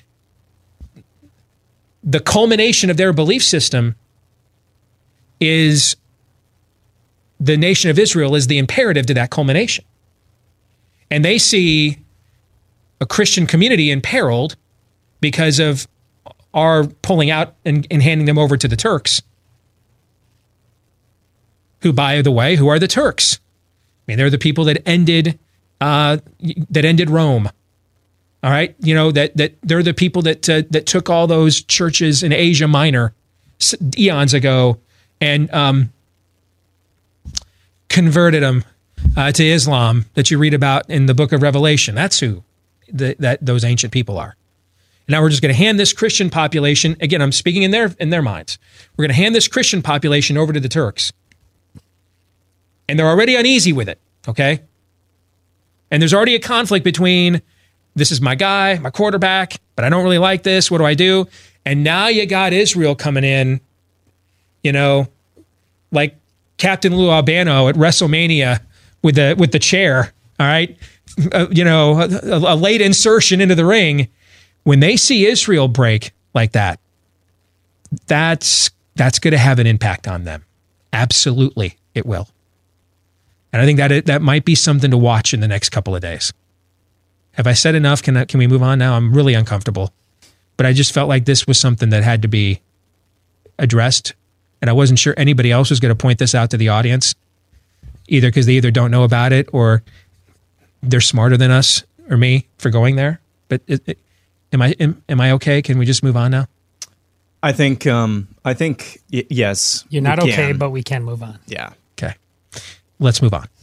the culmination of their belief system is the nation of Israel is the imperative to that culmination. And they see a Christian community imperiled because of our pulling out and, and handing them over to the Turks, who, by the way, who are the Turks? I mean, they're the people that ended uh, that ended Rome. All right, you know that that they're the people that uh, that took all those churches in Asia Minor eons ago and um, converted them uh, to Islam that you read about in the book of Revelation. That's who the, that those ancient people are. And now we're just going to hand this Christian population, again, I'm speaking in their in their minds. We're going to hand this Christian population over to the Turks. And they're already uneasy with it, okay? And there's already a conflict between, this is my guy, my quarterback, but I don't really like this. What do I do? And now you got Israel coming in, you know, like Captain Lou Albano at WrestleMania with the with the chair, all right? Uh, you know, a, a late insertion into the ring. When they see Israel break like that, that's that's going to have an impact on them. Absolutely, it will. And I think that it, that might be something to watch in the next couple of days. Have I said enough? Can I, can we move on now? I'm really uncomfortable. But I just felt like this was something that had to be addressed. And I wasn't sure anybody else was going to point this out to the audience, either because they either don't know about it or they're smarter than us or me for going there. But it, it, am I am, am I okay? Can we just move on now? I think, um, I think y- yes. You're not okay, but we can move on. Yeah. Okay. Let's move on.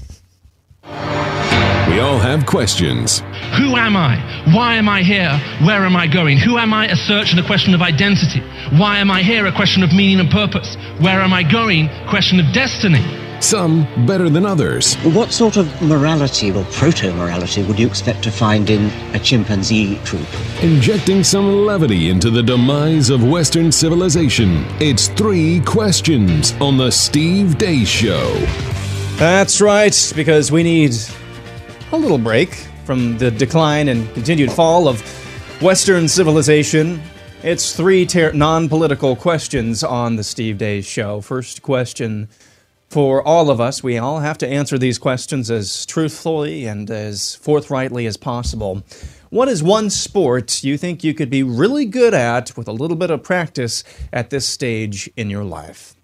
We all have questions. Who am I? Why am I here? Where am I going? Who am I? A search and a question of identity. Why am I here? A question of meaning and purpose. Where am I going? Question of destiny. Some better than others. What sort of morality or proto-morality would you expect to find in a chimpanzee troop? Injecting some levity into the demise of Western civilization. It's Three Questions on The Steve Deace Show. That's right, because we need a little break from the decline and continued fall of Western civilization. It's three ter- non-political questions on the Steve Deace Show. First question for all of us. We all have to answer these questions as truthfully and as forthrightly as possible. What is one sport you think you could be really good at with a little bit of practice at this stage in your life?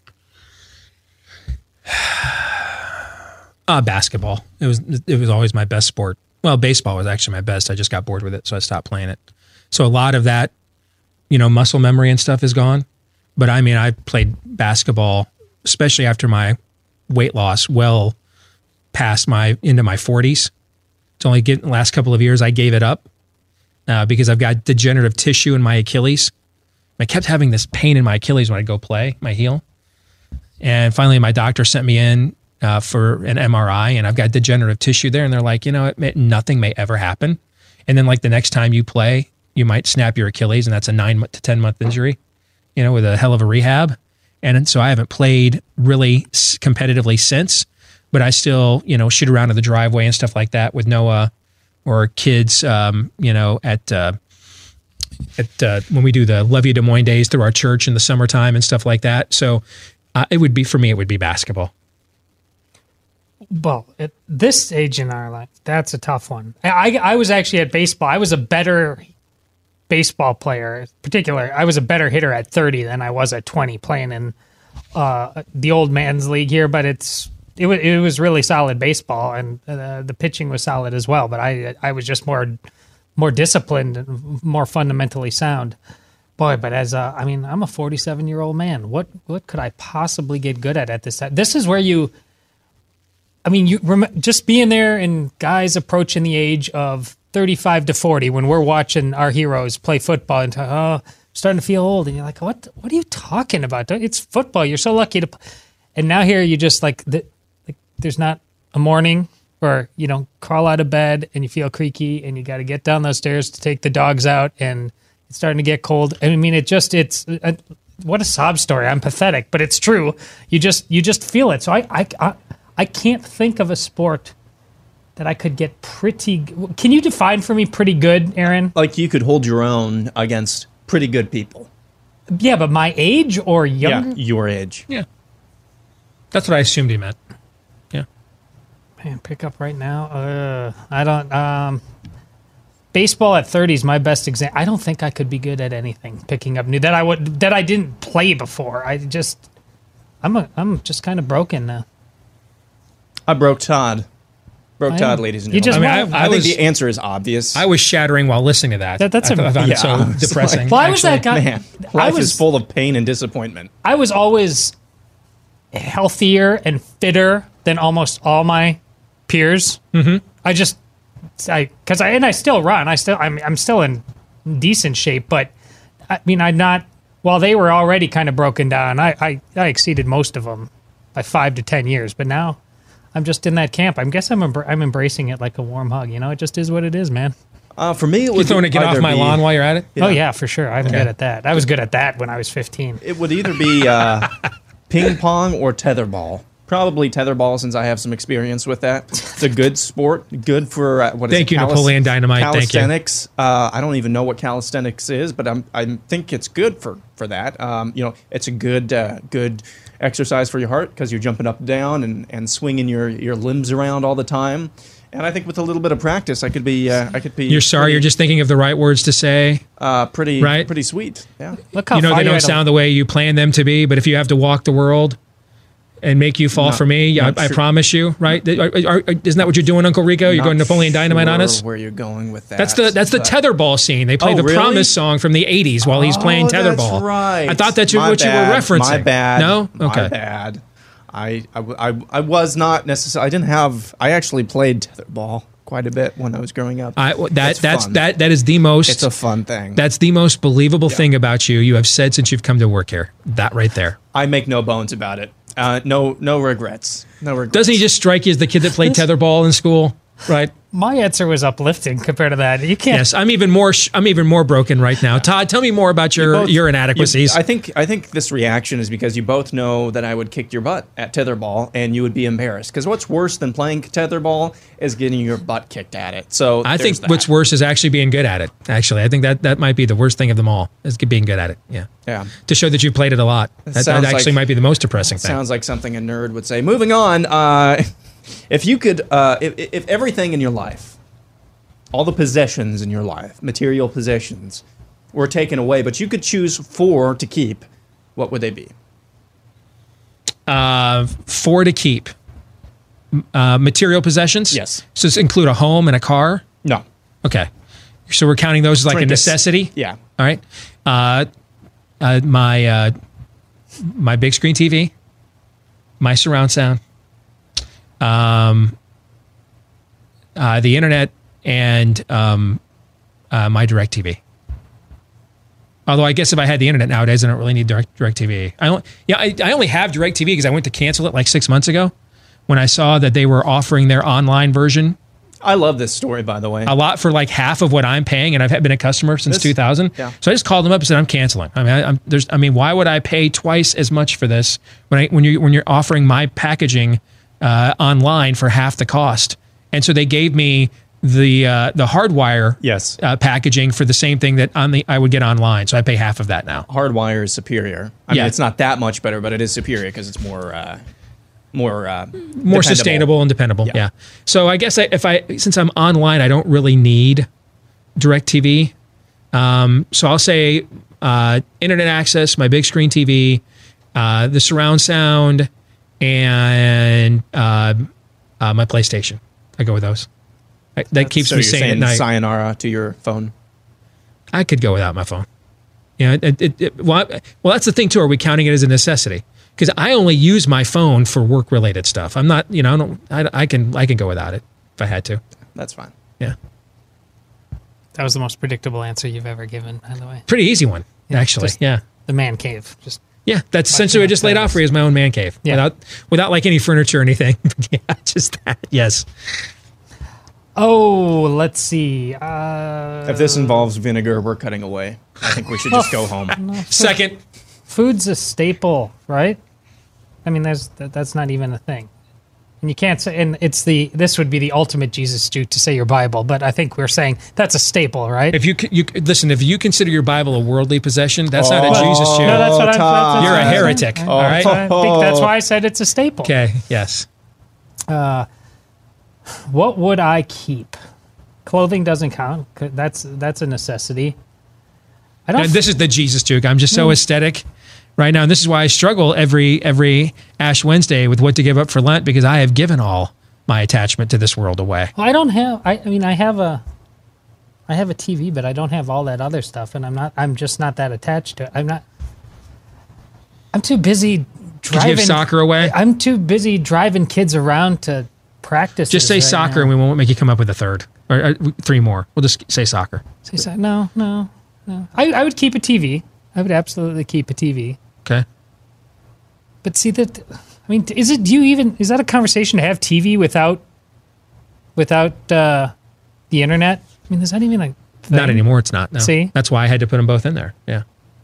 Uh, basketball. It was it was always my best sport. Well, baseball was actually my best. I just got bored with it, so I stopped playing it. So a lot of that, you know, muscle memory and stuff is gone. But I mean, I played basketball, especially after my weight loss, well past my into my forties. It's only getting the last couple of years I gave it up uh, because I've got degenerative tissue in my Achilles. I kept having this pain in my Achilles when I go play my heel, and finally my doctor sent me in Uh, for an M R I, and I've got degenerative tissue there, and they're like, you know, it may, nothing may ever happen. And then like the next time you play, you might snap your Achilles, and that's a nine to ten month injury, you know, with a hell of a rehab. And so I haven't played really competitively since, but I still, you know, shoot around in the driveway and stuff like that with Noah or kids, um, you know, at, uh, at uh, when we do the Levy Des Moines days through our church in the summertime and stuff like that. So uh, it would be, for me, it would be basketball. Well, at this stage in our life, that's a tough one. I, I was actually at baseball. I was a better baseball player. In particular, I was a better hitter at thirty than I was at twenty playing in uh, the old man's league here. But it's it was it was really solid baseball, and uh, the pitching was solid as well. But I I was just more more disciplined and more fundamentally sound. Boy, but as a, I mean, I'm a forty-seven year old man. What what could I possibly get good at at this time? This is where you. I mean, you rem- just being there and guys approaching the age of thirty-five to forty when we're watching our heroes play football and, oh, I'm starting to feel old. And you're like, what What are you talking about? It's football. You're so lucky to play. And now here you just like, the, like, there's not a morning or, you know, crawl out of bed and you feel creaky and you got to get down those stairs to take the dogs out and it's starting to get cold. I mean, it just, it's, uh, what a sob story. I'm pathetic, but it's true. You just, you just feel it. So I, I, I I can't think of a sport that I could get pretty... Can you define for me pretty good, Aaron? Like you could hold your own against pretty good people. Yeah, but my age or younger? Yeah, your age. Yeah. That's what I assumed he meant. Yeah. Man, pick up right now. Uh, I don't. Um, baseball at thirty is my best example. I don't think I could be good at anything picking up new that I would that I didn't play before. I just, I'm a, I'm just kind of broken now. I broke Todd. Broke I Todd, am. ladies and You gentlemen. just I, won. I, I think was- the answer is obvious. I was shattering while listening to that. That- that's I, a- thought- I found it Yeah, so I was depressing. like- Well, I was that guy. Man, I life was is full of pain and disappointment. I was always healthier and fitter than almost all my peers. Mm-hmm. I just, I because I and I still run. I still, I'm, I'm still in decent shape. But I mean, I'm not. While they were already kind of broken down, I, I, I exceeded most of them by five to ten years. But now, I'm just in that camp. I guess I'm, embr- I'm embracing it like a warm hug. You know, it just is what it is, man. Uh, for me, it You would throwing to get off either my be- lawn while you're at it? Oh yeah, for sure. I'm Okay. good at that. I was good at that when I was fifteen. It would either be uh, ping pong or tetherball. Probably tetherball, since I have some experience with that. It's a good sport. Good for uh, what is Thank it? you, Napoleon Dynamite. Thank you. Calisthenics. Uh, I don't even know what calisthenics is, but I'm, I think it's good for for that. Um, you know, it's a good uh, good exercise for your heart because you're jumping up and down and, and swinging your, your limbs around all the time. And I think with a little bit of practice, I could be uh, I could be. You're sorry. pretty, You're just thinking of the right words to say. uh, pretty right? pretty sweet. Yeah. Look how You know far they you're don't at a- sound the way you plan them to be. But if you have to walk the world and make you fall Not- for me, I, not I sure. promise you. Right? Are- are- are- isn't that what you're doing, Uncle Rico? You're Not going Napoleon Dynamite on sure us. Where you're going with that? That's the that's the but- tetherball scene. They play Oh, the really? Promise song from the eighties while he's playing Oh, tetherball. That's right. I thought that's My what you bad, were referencing. My bad. No? My Okay. bad. I, I, I, I was not necessarily. I didn't have. I actually played tetherball quite a bit when I was growing up. I, that It's that's fun. that that is the most. It's a fun thing. That's the most believable thing about you. You have said since you've come to work here. That right there. I make no bones about it. Uh, no, no regrets. No regrets. Doesn't he just strike you as the kid that played tetherball in school? Right. My answer was uplifting compared to that. You can't. Yes, I'm even more. Sh- I'm even more broken right now. Todd, tell me more about your both- your inadequacies. you- I think I think this reaction is because you both know that I would kick your butt at tetherball and you would be embarrassed. Because what's worse than playing tetherball is getting your butt kicked at it. So I think there's that. what's worse is actually being good at it. Actually, I think that that might be the worst thing of them all. Is being good at it. Yeah. Yeah. To show that you played it a lot. That, that sounds actually like- might be the most depressing thing. Sounds like something a nerd would say. Moving on, uh, if you could, uh, if, if everything in your life, all the possessions in your life, material possessions, were taken away, but you could choose four to keep, what would they be? Uh, four to keep. Uh, material possessions. Yes. So does this include a home and a car? No. Okay. So we're counting those as like Trinkets. a necessity. Yeah. All right. Uh, uh, my uh, my big screen T V, my surround sound, um, uh, the internet, and um, uh, my Direct T V. Although I guess if I had the internet nowadays, I don't really need Direct Direct T V. I don't. Yeah, I, I only have Direct T V because I went to cancel it like six months ago when I saw that they were offering their online version I love this story, by the way. a lot for like half of what I'm paying, and I've been a customer since This- two thousand. yeah. So I just called them up and said I'm canceling. I mean, I, I'm, there's, I mean, why would I pay twice as much for this when I when you when you're offering my packaging uh, online for half the cost? And so they gave me the uh, the hardwire yes uh, packaging for the same thing that on the I would get online. So I pay half of that now. Hardwire is superior. I Yeah. mean, it's not that much better, but it is superior because it's more, uh, more, uh, More dependable. sustainable and dependable. Yeah. Yeah. So I guess I, if I since I'm online, I don't really need DirecTV. Um, so I'll say uh, internet access, my big screen T V, uh, the surround sound, and uh, uh, my PlayStation. I go with those. I, that keeps so me you're sane at saying night. sayonara to your phone. I could go without my phone. Yeah. It, it, it, well, I- well, that's the thing too. Are we counting it as a necessity? Because I only use my phone for work related stuff. I'm not, you know, I don't. I, I can I can go without it if I had to. That's fine. Yeah. That was the most predictable answer you've ever given, by the way. Pretty easy one, Yeah, actually. just Yeah. The man cave. Just Yeah, that's essentially what I just laid out for you as my own man cave. Yeah. Without without like any furniture or anything. Yeah, just that. Yes. Oh, let's see. Uh, If this involves vinegar, we're cutting away. I think we should just go home. Second. Food's a staple, right? I mean, there's that, that's not even a thing. And you can't say, and it's the, this would be the ultimate Jesus Jew to say your Bible, but I think we're saying that's a staple, right? If you, you listen, if you consider your Bible a worldly possession, that's oh, not a Jesus Jew. No, that's what I'm, that's You're a heretic. Oh, all right. I think that's why I said it's a staple. Okay. Yes. Uh, what would I keep? Clothing doesn't count. That's that's a necessity. I don't. Now, this is the Jesus Jew. I'm just so mm. aesthetic right now, and this is why I struggle every every Ash Wednesday with what to give up for Lent, because I have given all my attachment to this world away. Well, I don't have. I, I mean, I have a. I have a T V, but I don't have all that other stuff, and I'm not. I'm just not that attached to it. I'm not. I'm too busy driving. Did you give soccer away? I'm too busy driving kids around to practice. Just say right soccer, now. And we won't make you come up with a third or, or three more. We'll just say soccer. Say so- no, no, no. I, I would keep a T V. I would absolutely keep a T V. Okay. But see that. I mean, is it? Do you even? Is that a conversation to have T V without? Without uh, the internet? I mean, is that even a thing? Not anymore. It's not. No. See, that's why I had to put them both in there. Yeah.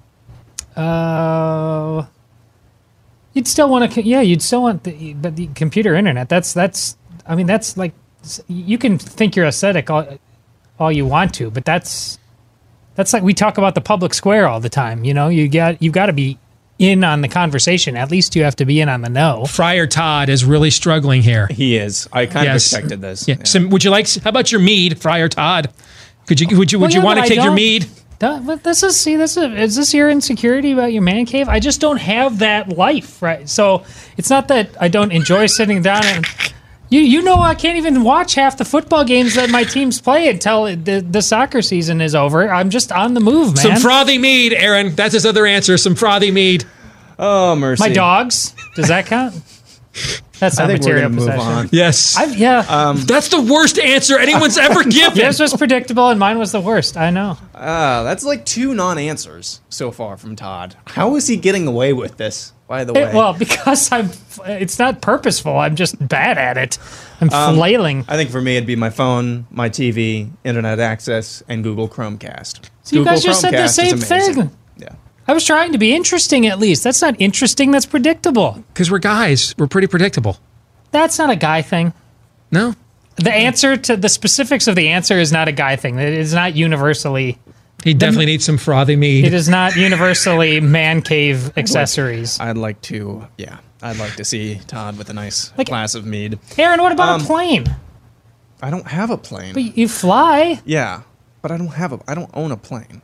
Uh, you'd still want to. Yeah, you'd still want the, but the computer internet. That's that's. I mean, that's like you can think you're aesthetic all, all you want to, but that's that's like we talk about the public square all the time. You know, you got you've got to be in on the conversation. At least you have to be in on the know. Friar Todd is really struggling here. He is. I kind yes. of expected this. Yeah. yeah. So would you like? How about your mead, Friar Todd? Could you? Would you? Would well, you yeah, want to take your mead? But this is see. This is is this your insecurity about your man cave? I just don't have that life, right? So it's not that I don't enjoy sitting down and. You you know I can't even watch half the football games that my teams play until the, the soccer season is over. I'm just on the move, man. Some frothy mead, Aaron. That's his other answer. Some frothy mead. Oh, mercy. My dogs. Does that count? That's not I think material we're possession. Move on. Yes. I've, yeah. Um, That's the worst answer anyone's ever given. Yours was predictable and mine was the worst. I know. Uh, that's like two non-answers so far from Todd. How is he getting away with this, by the way? It, well, because I'm. It's not purposeful. I'm just bad at it. I'm um, flailing. I think for me it'd be my phone, my T V, internet access, and Google Chromecast. So you guys just said the same thing. Yeah. I was trying to be interesting at least. That's not interesting. That's predictable. Because we're guys. We're pretty predictable. That's not a guy thing. No. The answer to the specifics of the answer is not a guy thing. It is not universally. He definitely the, needs some frothy mead. It is not universally man cave accessories. I'd like, I'd like to, yeah. I'd like to see Todd with a nice like, glass of mead. Aaron, what about um, a plane? I don't have a plane. But you fly. Yeah, but I don't have a. I don't own a plane.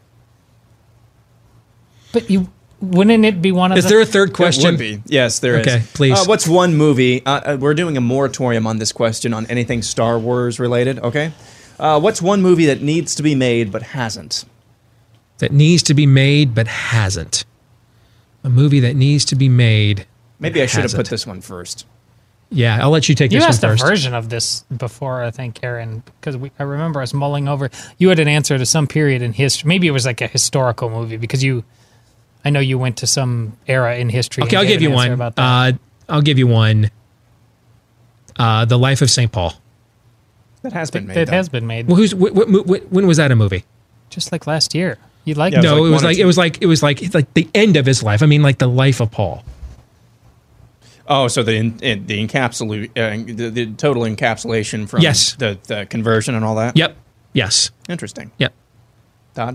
But you wouldn't it be one of? Is the, there a third question? It would be. Yes, there okay, is. Okay, please. Uh, what's one movie? Uh, uh, we're doing a moratorium on this question on anything Star Wars related. Okay. Uh, what's one movie that needs to be made but hasn't? That needs to be made but hasn't. A movie that needs to be made. Maybe I should have put this one first. Yeah, I'll let you take you this one first. You asked a version of this before, I think, Aaron, because we, I remember us mulling over. You had an answer to some period in history. Maybe it was like a historical movie because you, I know you went to some era in history. Okay, I'll give you one. Uh, I'll give you one. Uh, The Life of Saint Paul. That has been made. It though. has been made. Well, who's wh- wh- wh- when was that a movie? Just like last year. You like? Yeah, no, it was like it was like it was like it was like like the end of his life. I mean, like the life of Paul. Oh, so the in, in, the encapsulate uh, the, the total encapsulation from yes. the, the conversion and all that? Yep. Yes. Interesting. Yep. Todd?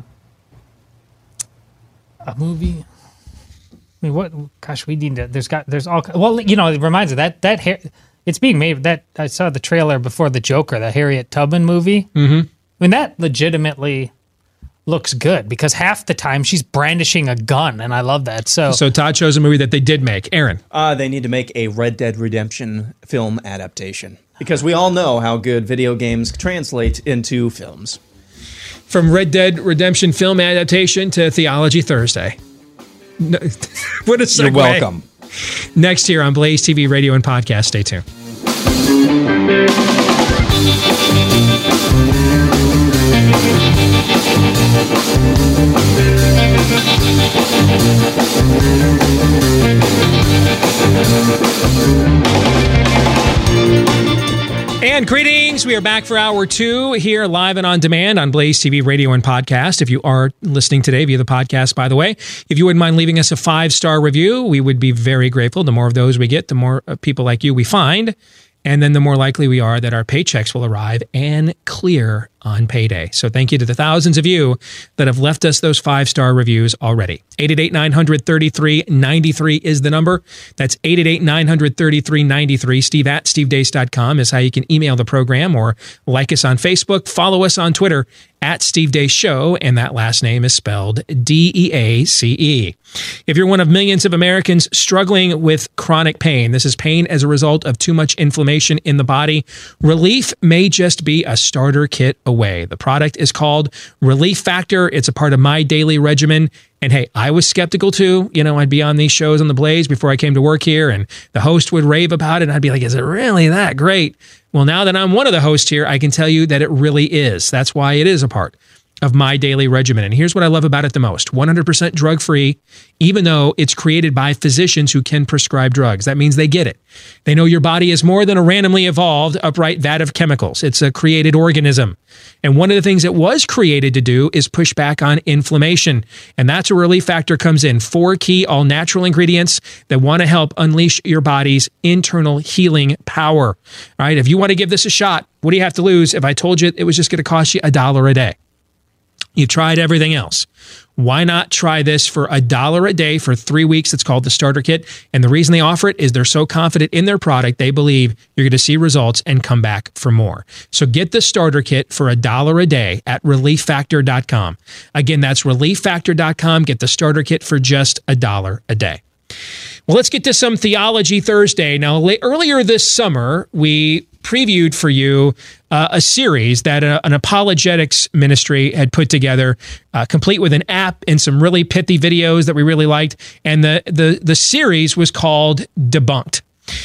A movie? I mean, what? Gosh, we need to. There's got. There's all. Well, you know, it reminds me that that hair. It's being made. That I saw the trailer before the Joker, the Harriet Tubman movie. Mm-hmm. I mean, that legitimately looks good because half the time she's brandishing a gun, and I love that. So, so Todd chose a movie that they did make. Aaron, uh, they need to make a Red Dead Redemption film adaptation because we all know how good video games translate into films. From Red Dead Redemption film adaptation to Theology Thursday. No, what a segue. You're welcome. Next here on Blaze T V, radio, and podcast. Stay tuned. And greetings. We are back for hour two here live and on demand on Blaze T V, radio, and podcast. If you are listening today via the podcast, by the way, if you wouldn't mind leaving us a five-star review, we would be very grateful. The more of those we get, the more people like you we find. And then the more likely we are that our paychecks will arrive and clear on payday. So thank you to the thousands of you that have left us those five-star reviews already. eight eight eight, nine hundred, thirty-three ninety-three is the number. That's eight eight eight, nine hundred, thirty-three ninety-three. Steve at steve deace dot com is how you can email the program or like us on Facebook. Follow us on Twitter at Steve Deace Show, and that last name is spelled D E A C E. If you're one of millions of Americans struggling with chronic pain, this is pain as a result of too much inflammation in the body, Relief may just be a starter kit away. The product is called Relief Factor. It's a part of my daily regimen. And hey, I was skeptical too. You know, I'd be on these shows on the Blaze before I came to work here, and the host would rave about it, and I'd be like, is it really that great? Well, now that I'm one of the hosts here, I can tell you that it really is. That's why it is a part of my daily regimen. And here's what I love about it the most. one hundred percent drug-free, even though it's created by physicians who can prescribe drugs. That means they get it. They know your body is more than a randomly evolved, upright vat of chemicals. It's a created organism. And one of the things it was created to do is push back on inflammation. And that's where Relief Factor comes in. Four key all-natural ingredients that want to help unleash your body's internal healing power. All right, if you want to give this a shot, what do you have to lose if I told you it was just going to cost you a dollar a day? You've tried everything else. Why not try this for a dollar a day for three weeks? It's called the Starter Kit. And the reason they offer it is they're so confident in their product, they believe you're going to see results and come back for more. So get the Starter Kit for a dollar a day at relief factor dot com. Again, that's relief factor dot com. Get the Starter Kit for just a dollar a day. Well, let's get to some Theology Thursday. Now, earlier this summer, we previewed for you uh, a series that uh, an apologetics ministry had put together, uh, complete with an app and some really pithy videos that we really liked. And the the the series was called Debunked.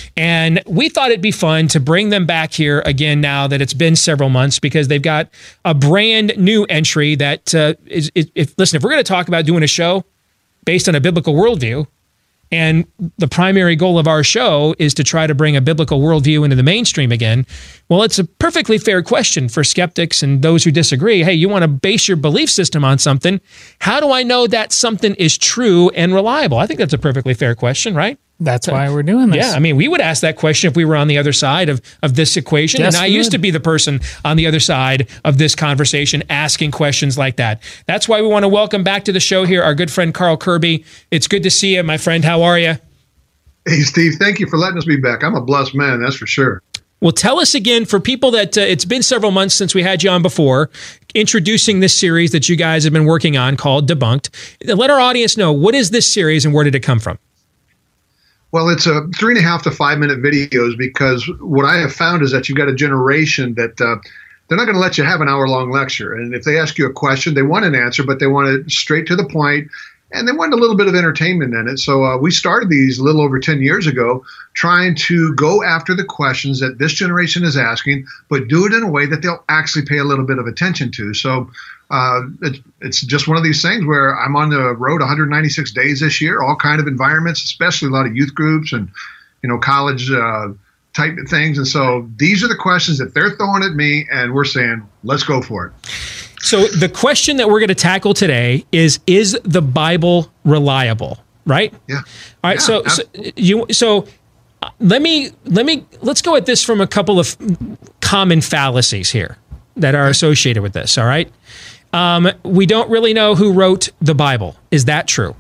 And we thought it'd be fun to bring them back here again now that it's been several months, because they've got a brand new entry that uh, is, is if listen, if we're going to talk about doing a show based on a biblical worldview, and the primary goal of our show is to try to bring a biblical worldview into the mainstream again, well, it's a perfectly fair question for skeptics and those who disagree. Hey, you want to base your belief system on something. How do I know that something is true and reliable? I think that's a perfectly fair question, right? That's why we're doing this. Yeah, I mean, we would ask that question if we were on the other side of, of this equation. Yes, and I we used would. to be the person on the other side of this conversation asking questions like that. That's why we want to welcome back to the show here our good friend Carl Kirby. It's good to see you, my friend. How are you? Hey, Steve, thank you for letting us be back. I'm a blessed man, that's for sure. Well, tell us again, for people that uh, it's been several months since we had you on before, introducing this series that you guys have been working on called Debunked. Let our audience know, what is this series and where did it come from? Well, it's a three and a half to five minute videos, because what I have found is that you've got a generation that uh, they're not going to let you have an hour long lecture. And if they ask you a question, they want an answer, but they want it straight to the point, and they want a little bit of entertainment in it. So uh, we started these a little over ten years ago, trying to go after the questions that this generation is asking, but do it in a way that they'll actually pay a little bit of attention to. So uh, it, it's just one of these things where I'm on the road one hundred ninety-six days this year, all kind of environments, especially a lot of youth groups and, you know, college uh, type of things. And so these are the questions that they're throwing at me, and we're saying, let's go for it. So the question that we're going to tackle today is, is the Bible reliable? Right? Yeah. All right. Yeah, so, so you, so let me, let me, let's go at this from a couple of common fallacies here that are associated with this. All right. Um, we don't really know who wrote the Bible. Is that true?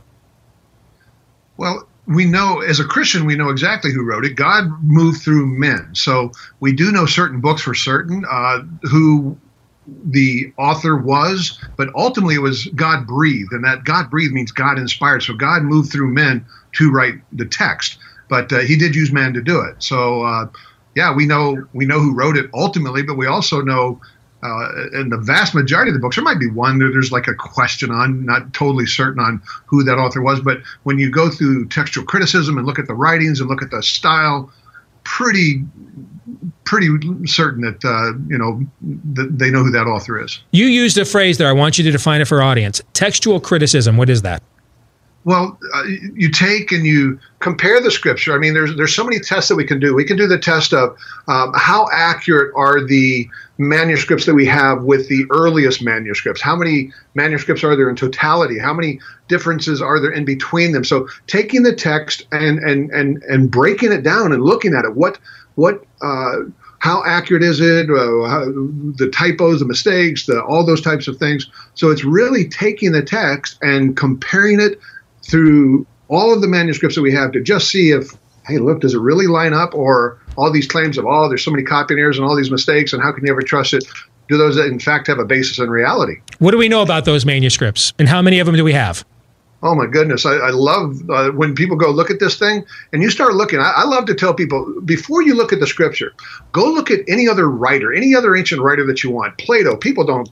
Well, we know, as a Christian, we know exactly who wrote it. God moved through men. So we do know certain books for certain, uh, who the author was, but ultimately it was God breathed, and that God breathed means God inspired. So God moved through men to write the text, but uh, he did use man to do it. So uh, yeah, we know we know who wrote it ultimately, but we also know uh, in the vast majority of the books, there might be one that there's like a question on, not totally certain on who that author was. But when you go through textual criticism and look at the writings and look at the style, pretty pretty certain that, uh, you know, that they know who that author is. You used a phrase there. I want you to define it for our audience. Textual criticism. What is that? Well, uh, you take and you compare the scripture. I mean, there's there's so many tests that we can do. We can do the test of um, how accurate are the manuscripts that we have with the earliest manuscripts. How many manuscripts are there in totality? How many differences are there in between them? So taking the text and and and and breaking it down and looking at it. What what uh, how accurate is it? Uh, how, the typos, the mistakes, the all those types of things. So it's really taking the text and comparing it through all of the manuscripts that we have to just see if, hey, look, does it really line up? Or all these claims of, oh, there's so many copying errors and all these mistakes, and how can you ever trust it? Do those, in fact, have a basis in reality? What do we know about those manuscripts, and how many of them do we have? Oh, my goodness. I, I love uh, when people go look at this thing, and you start looking. I, I love to tell people, before you look at the scripture, go look at any other writer, any other ancient writer that you want. Plato, people don't.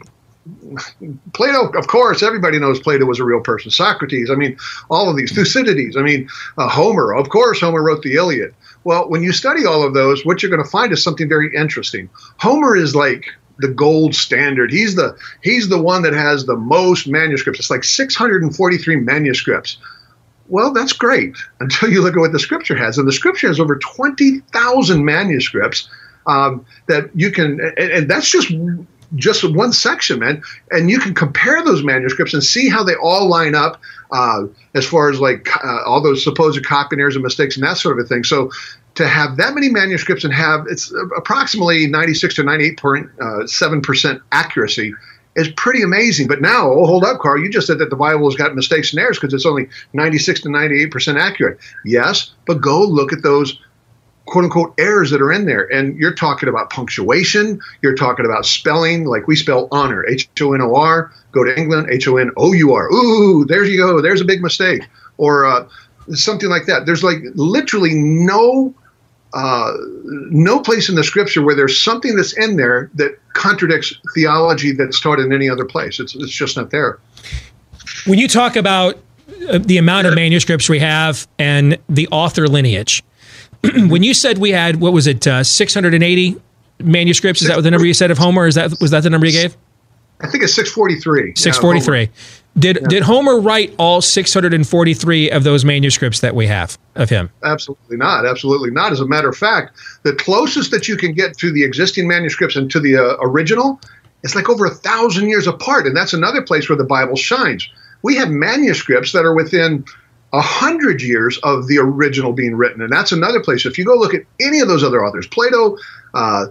Plato, of course, everybody knows Plato was a real person. Socrates, I mean, all of these. Thucydides, I mean, uh, Homer, of course, Homer wrote the Iliad. Well, when you study all of those, what you're going to find is something very interesting. Homer is like the gold standard. He's the he's the one that has the most manuscripts. It's like six hundred forty-three manuscripts. Well, that's great until you look at what the scripture has. And the scripture has over twenty thousand manuscripts um, that you can, and, and that's just just one section, man. And you can compare those manuscripts and see how they all line up uh, as far as like uh, all those supposed copying errors and mistakes and that sort of a thing. So to have that many manuscripts and have it's approximately ninety-six to ninety-eight point seven percent accuracy is pretty amazing. But now, oh, hold up, Carl, you just said that the Bible has got mistakes and errors because it's only ninety-six to ninety-eight percent accurate. Yes, but go look at those quote unquote errors that are in there. And you're talking about punctuation. You're talking about spelling, like we spell honor, H O N O R. Go to England, H O N O U R. Ooh, there you go. There's a big mistake. Or uh, something like that. There's like literally no uh, no place in the scripture where there's something that's in there that contradicts theology that's taught in any other place. It's, it's just not there. When you talk about the amount of manuscripts we have and the author lineage, when you said we had, what was it, uh, six hundred eighty manuscripts? Is that what the number you said of Homer? Is that was that the number you gave? I think it's six forty-three. six forty-three. Yeah, did yeah. did Homer write all six hundred forty-three of those manuscripts that we have of him? Absolutely not. Absolutely not. As a matter of fact, the closest that you can get to the existing manuscripts and to the uh, original, it's like over a thousand years apart. And that's another place where the Bible shines. We have manuscripts that are within a hundred years of the original being written. And that's another place. If you go look at any of those other authors, Plato, uh,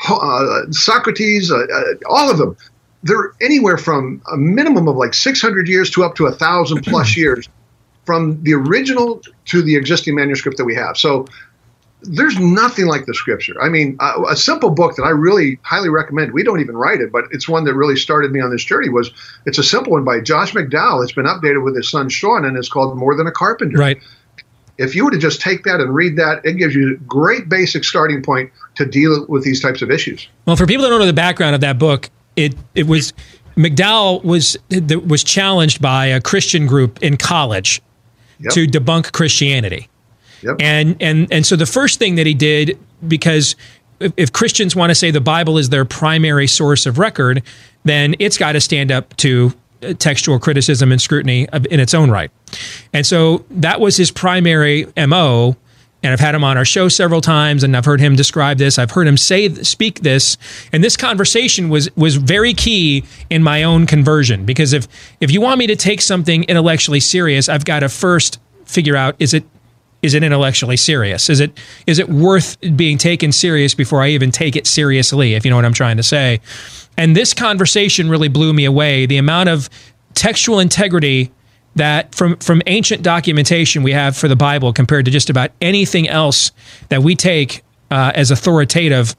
uh, Socrates, uh, uh, all of them, they're anywhere from a minimum of like six hundred years to up to a thousand plus years from the original to the existing manuscript that we have. So there's nothing like the scripture. I mean, uh, a simple book that I really highly recommend, we don't even write it, but it's one that really started me on this journey, was it's a simple one by Josh McDowell. It's been updated with his son Sean, and it's called More Than a Carpenter. Right. If you were to just take that and read that, it gives you a great basic starting point to deal with these types of issues. Well, for people that don't know the background of that book, it it was McDowell was was challenged by a Christian group in college yep. to debunk Christianity. Yep. And and and so the first thing that he did, because if, if Christians want to say the Bible is their primary source of record, then it's got to stand up to textual criticism and scrutiny in its own right. And so that was his primary M O. And I've had him on our show several times, and I've heard him describe this. I've heard him say, speak this. And this conversation was was very key in my own conversion, because if if you want me to take something intellectually serious, I've got to first figure out, is it is it intellectually serious? Is it is it worth being taken serious before I even take it seriously, if you know what I'm trying to say? And this conversation really blew me away. The amount of textual integrity that from, from ancient documentation we have for the Bible compared to just about anything else that we take uh, as authoritative,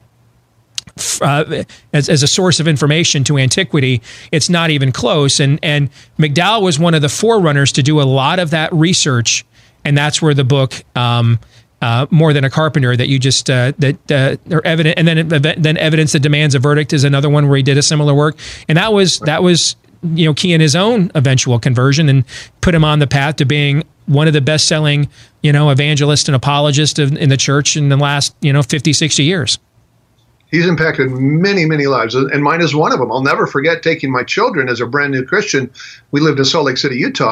uh, as, as a source of information to antiquity, it's not even close. And, and McDowell was one of the forerunners to do a lot of that research, and that's where the book um, uh, More Than a Carpenter that you just uh, that uh, are evident, and then then Evidence That Demands a Verdict is another one where he did a similar work, and that was that was. you know, key in his own eventual conversion and put him on the path to being one of the best-selling, you know, evangelist and apologist of, in the church in the last, you know, fifty, sixty years. He's impacted many, many lives, and mine is one of them. I'll never forget taking my children as a brand new Christian. We lived in Salt Lake City, Utah,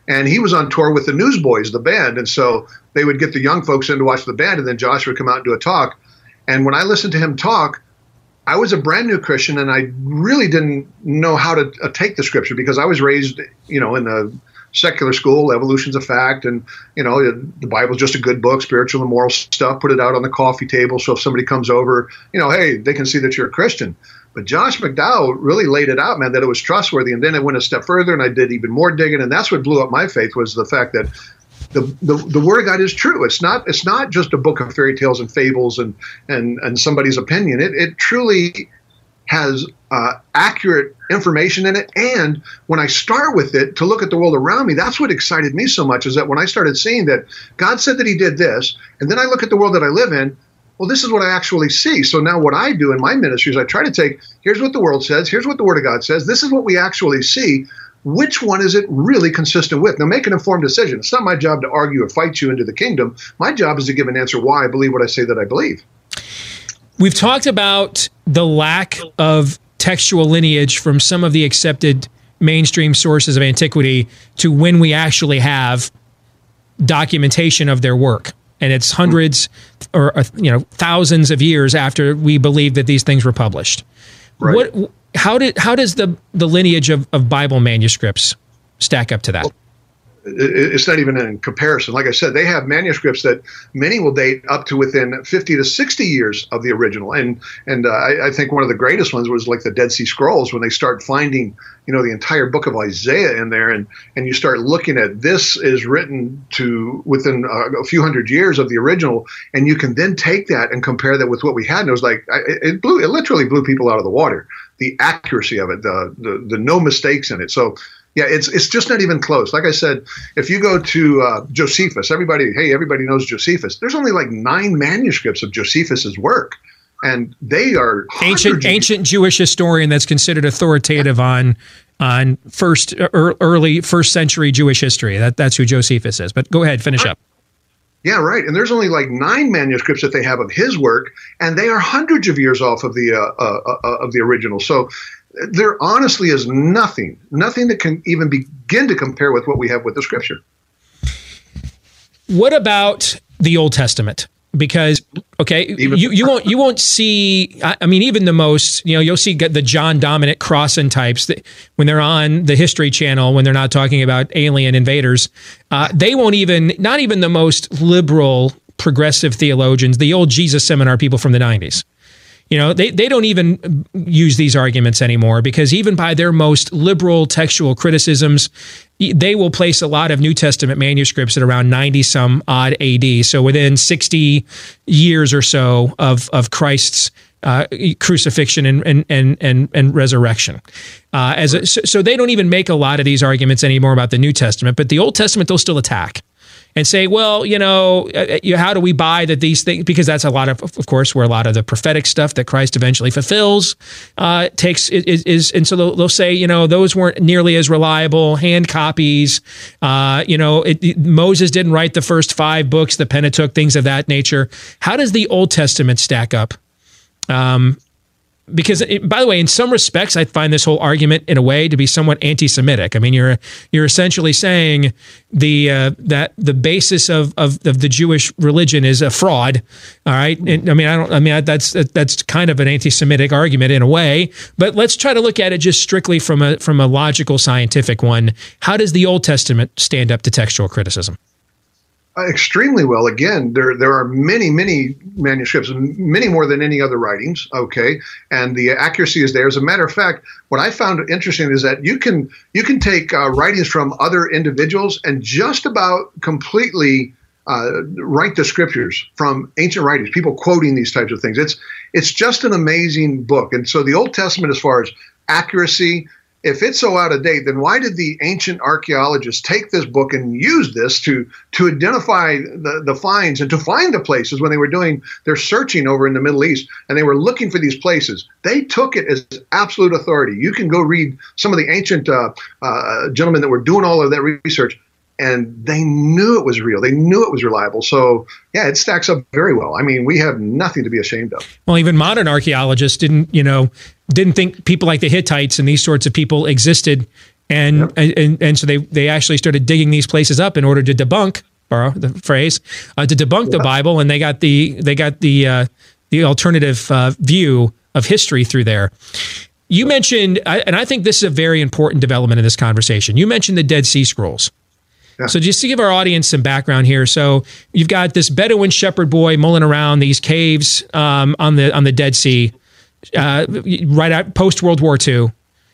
And he was on tour with the Newsboys, the band. And so they would get the young folks in to watch the band, and then Josh would come out and do a talk. And when I listened to him talk, I was a brand new Christian, and I really didn't know how to uh, take the scripture, because I was raised, you know, in a secular school, evolution's a fact, and, you know, the Bible's just a good book, spiritual and moral stuff, put it out on the coffee table so if somebody comes over, you know, hey, they can see that you're a Christian. But Josh McDowell really laid it out, man, that it was trustworthy. And then I went a step further, and I did even more digging, and that's what blew up my faith, was the fact that the, the the Word of God is true. It's not it's not just a book of fairy tales and fables and and and somebody's opinion. It it truly has uh, accurate information in it. And when I start with it to look at the world around me, that's what excited me so much, is that when I started seeing that God said that he did this, and then I look at the world that I live in, well, this is what I actually see. So now what I do in my ministry is I try to take, here's what the world says, here's what the Word of God says, this is what we actually see. Which one is it really consistent with? Now, make an informed decision. It's not my job to argue or fight you into the kingdom. My job is to give an answer why I believe what I say that I believe. We've talked about the lack of textual lineage from some of the accepted mainstream sources of antiquity to when we actually have documentation of their work. And it's hundreds or, you know, thousands of years after we believe that these things were published. Right. What, how did, how does the, the lineage of, of Bible manuscripts stack up to that? Well, it's not even in comparison. Like I said, they have manuscripts that many will date up to within fifty to sixty years of the original. And and uh, I, I think one of the greatest ones was like the Dead Sea Scrolls, when they start finding, you know, the entire book of Isaiah in there. And, and you start looking at this is written to within a, a few hundred years of the original. And you can then take that and compare that with what we had. And it was like, it blew, it literally blew people out of the water. The accuracy of it, the, the, the no mistakes in it. So, yeah, it's it's just not even close. Like I said, if you go to uh, Josephus, everybody, hey, everybody knows Josephus. There's only like nine manuscripts of Josephus's work, and they are ancient ancient Jewish historian that's considered authoritative on on first er, early first century Jewish history. That that's who Josephus is. But go ahead, finish up. Yeah, right. And there's only like nine manuscripts that they have of his work, and they are hundreds of years off of the uh, uh, uh, of the original. So there honestly is nothing, nothing that can even begin to compare with what we have with the Scripture. What about the Old Testament? Because, okay, even, you, you won't you won't see, I mean, even the most, you know, you'll see the John Dominic Crossan types that when they're on the History Channel, when they're not talking about alien invaders, uh, they won't even, not even the most liberal progressive theologians, the old Jesus Seminar people from the nineties. You know, they, they don't even use these arguments anymore, because even by their most liberal textual criticisms, they will place a lot of New Testament manuscripts at around ninety some odd A D. So within sixty years or so of, of Christ's uh, crucifixion and, and, and, and, and resurrection. Uh, as a, so, so they don't even make a lot of these arguments anymore about the New Testament, but the Old Testament they'll still attack. And say, well, you know, how do we buy that these things? Because that's a lot of, of course, where a lot of the prophetic stuff that Christ eventually fulfills uh, takes is, is, and so they'll, they'll say, you know, those weren't nearly as reliable, hand copies. Uh, you know, it, it, Moses didn't write the first five books, the Pentateuch, things of that nature. How does the Old Testament stack up? Um, Because, it, by the way, in some respects, I find this whole argument in a way to be somewhat anti-Semitic. I mean, you're you're essentially saying the uh, that the basis of, of of the Jewish religion is a fraud. All right, and, I mean, I don't. I mean, that's that's kind of an anti-Semitic argument in a way. But let's try to look at it just strictly from a from a logical, scientific one. How does the Old Testament stand up to textual criticism? Uh, extremely well. Again, there there are many, many manuscripts, many more than any other writings, okay? And the accuracy is there. As a matter of fact, what I found interesting is that you can you can take uh, writings from other individuals and just about completely uh, write the scriptures from ancient writings, people quoting these types of things. It's it's just an amazing book. And so the Old Testament, as far as accuracy, if it's so out of date, then why did the ancient archaeologists take this book and use this to to identify the, the finds and to find the places when they were doing their searching over in the Middle East, and they were looking for these places? They took it as absolute authority. You can go read some of the ancient uh, uh, gentlemen that were doing all of that research, and they knew it was real. They knew it was reliable. So, yeah, it stacks up very well. I mean, we have nothing to be ashamed of. Well, even modern archaeologists didn't, you know, didn't think people like the Hittites and these sorts of people existed And, Yep. and, and and so they they actually started digging these places up in order to debunk, borrow the phrase, uh, to debunk the Bible, and they got the they got the uh, the alternative uh, view of history through there. You mentioned, and I think this is a very important development in this conversation. You mentioned the Dead Sea Scrolls. Yeah. So just to give our audience some background here, so you've got this Bedouin shepherd boy mulling around these caves um, on the on the Dead Sea, uh, right out post World War Two,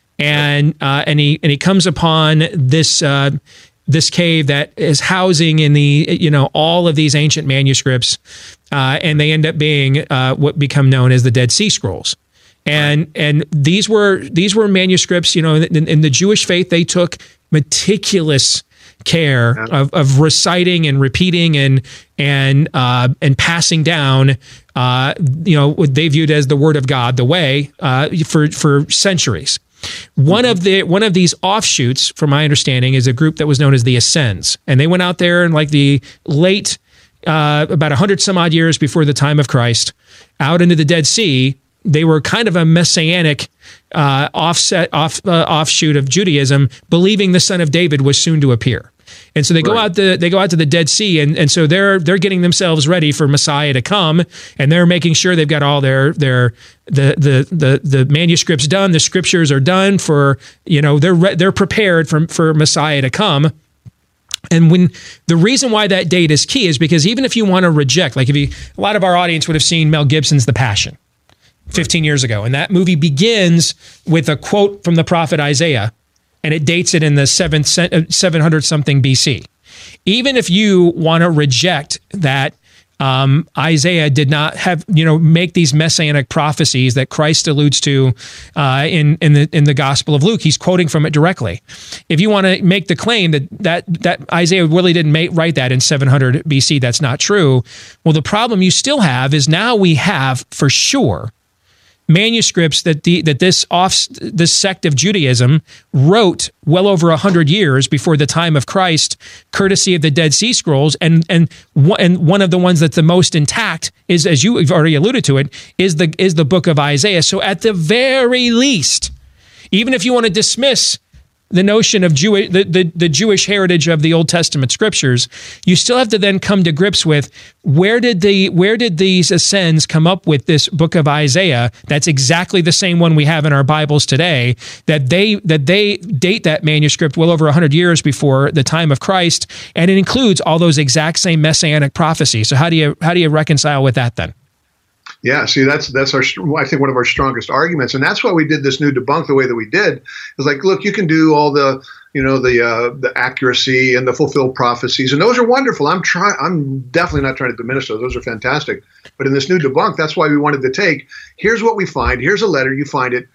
and uh, and he and he comes upon this uh, this cave that is housing in the you know all of these ancient manuscripts, uh, and they end up being uh, what become known as the Dead Sea Scrolls. And and these were these were manuscripts, you know, in, in the Jewish faith, they took meticulous care of, of reciting and repeating and and uh, and passing down, uh, you know, what they viewed as the Word of God, the way, uh, for for centuries. One of the one of these offshoots, from my understanding, is a group that was known as the Essenes, and they went out there in like the late, uh, about a hundred some odd years before the time of Christ, out into the Dead Sea. They were kind of a messianic uh, offset off uh, offshoot of Judaism, believing the Son of David was soon to appear. And so they go Right. out the they go out to the Dead Sea, and, and so they're they're getting themselves ready for Messiah to come, and they're making sure they've got all their their the the the the manuscripts done, the scriptures are done for you know they're re- they're prepared for for Messiah to come. And when the reason why that date is key is because even if you want to reject, like if you a lot of our audience would have seen Mel Gibson's The Passion fifteen years ago. And that movie begins with a quote from the prophet Isaiah, and it dates it in the seventh, seven hundred something B C. Even if you want to reject that um, Isaiah did not have, you know, make these messianic prophecies that Christ alludes to uh, in, in the in the Gospel of Luke, he's quoting from it directly. If you want to make the claim that, that, that Isaiah really didn't make, write that in seven hundred B C, that's not true. Well, the problem you still have is now we have for sure manuscripts that the that this off this sect of Judaism wrote well over a hundred years before the time of Christ, courtesy of the Dead Sea Scrolls, and and and one of the ones that's the most intact is, as you've already alluded to it, is the is the book of Isaiah. So at the very least, even if you want to dismiss the notion of Jew, the, the, the Jewish heritage of the Old Testament scriptures, you still have to then come to grips with where did the where did these Essenes come up with this book of Isaiah? That's exactly the same one we have in our Bibles today. That they that they date that manuscript well over a hundred years before the time of Christ, and it includes all those exact same messianic prophecies. So how do you how do you reconcile with that then? Yeah, see, that's that's our I think one of our strongest arguments, and that's why we did this new debunk the way that we did. It's like, look, you can do all the you know the uh, the accuracy and the fulfilled prophecies, and those are wonderful. I'm trying. I'm definitely not trying to diminish those. Those are fantastic. But in this new debunk, that's why we wanted to take. Here's what we find. Here's a letter. You find it.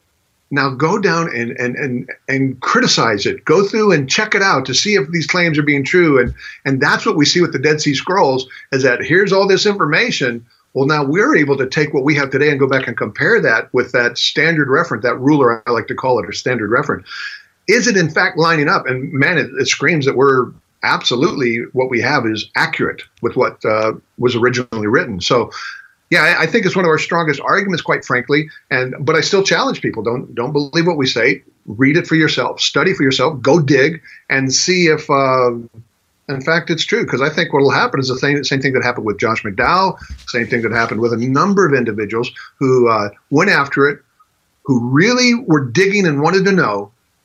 Now go down and and and and criticize it. Go through and check it out to see if these claims are being true. And and that's what we see with the Dead Sea Scrolls. Is that here's all this information. Well, now we're able to take what we have today and go back and compare that with that standard reference, that ruler, I like to call it, or standard reference. Is it in fact lining up? And man, it, it screams that we're absolutely, what we have is accurate with what uh, was originally written. So, yeah, I, I think it's one of our strongest arguments, quite frankly. And but I still challenge people: don't don't believe what we say. Read it for yourself, study for yourself, go dig, and see if. Uh, In fact, it's true, because I think what will happen is the same, same thing that happened with Josh McDowell, same thing that happened with a number of individuals who uh, went after it, who really were digging and wanted to know,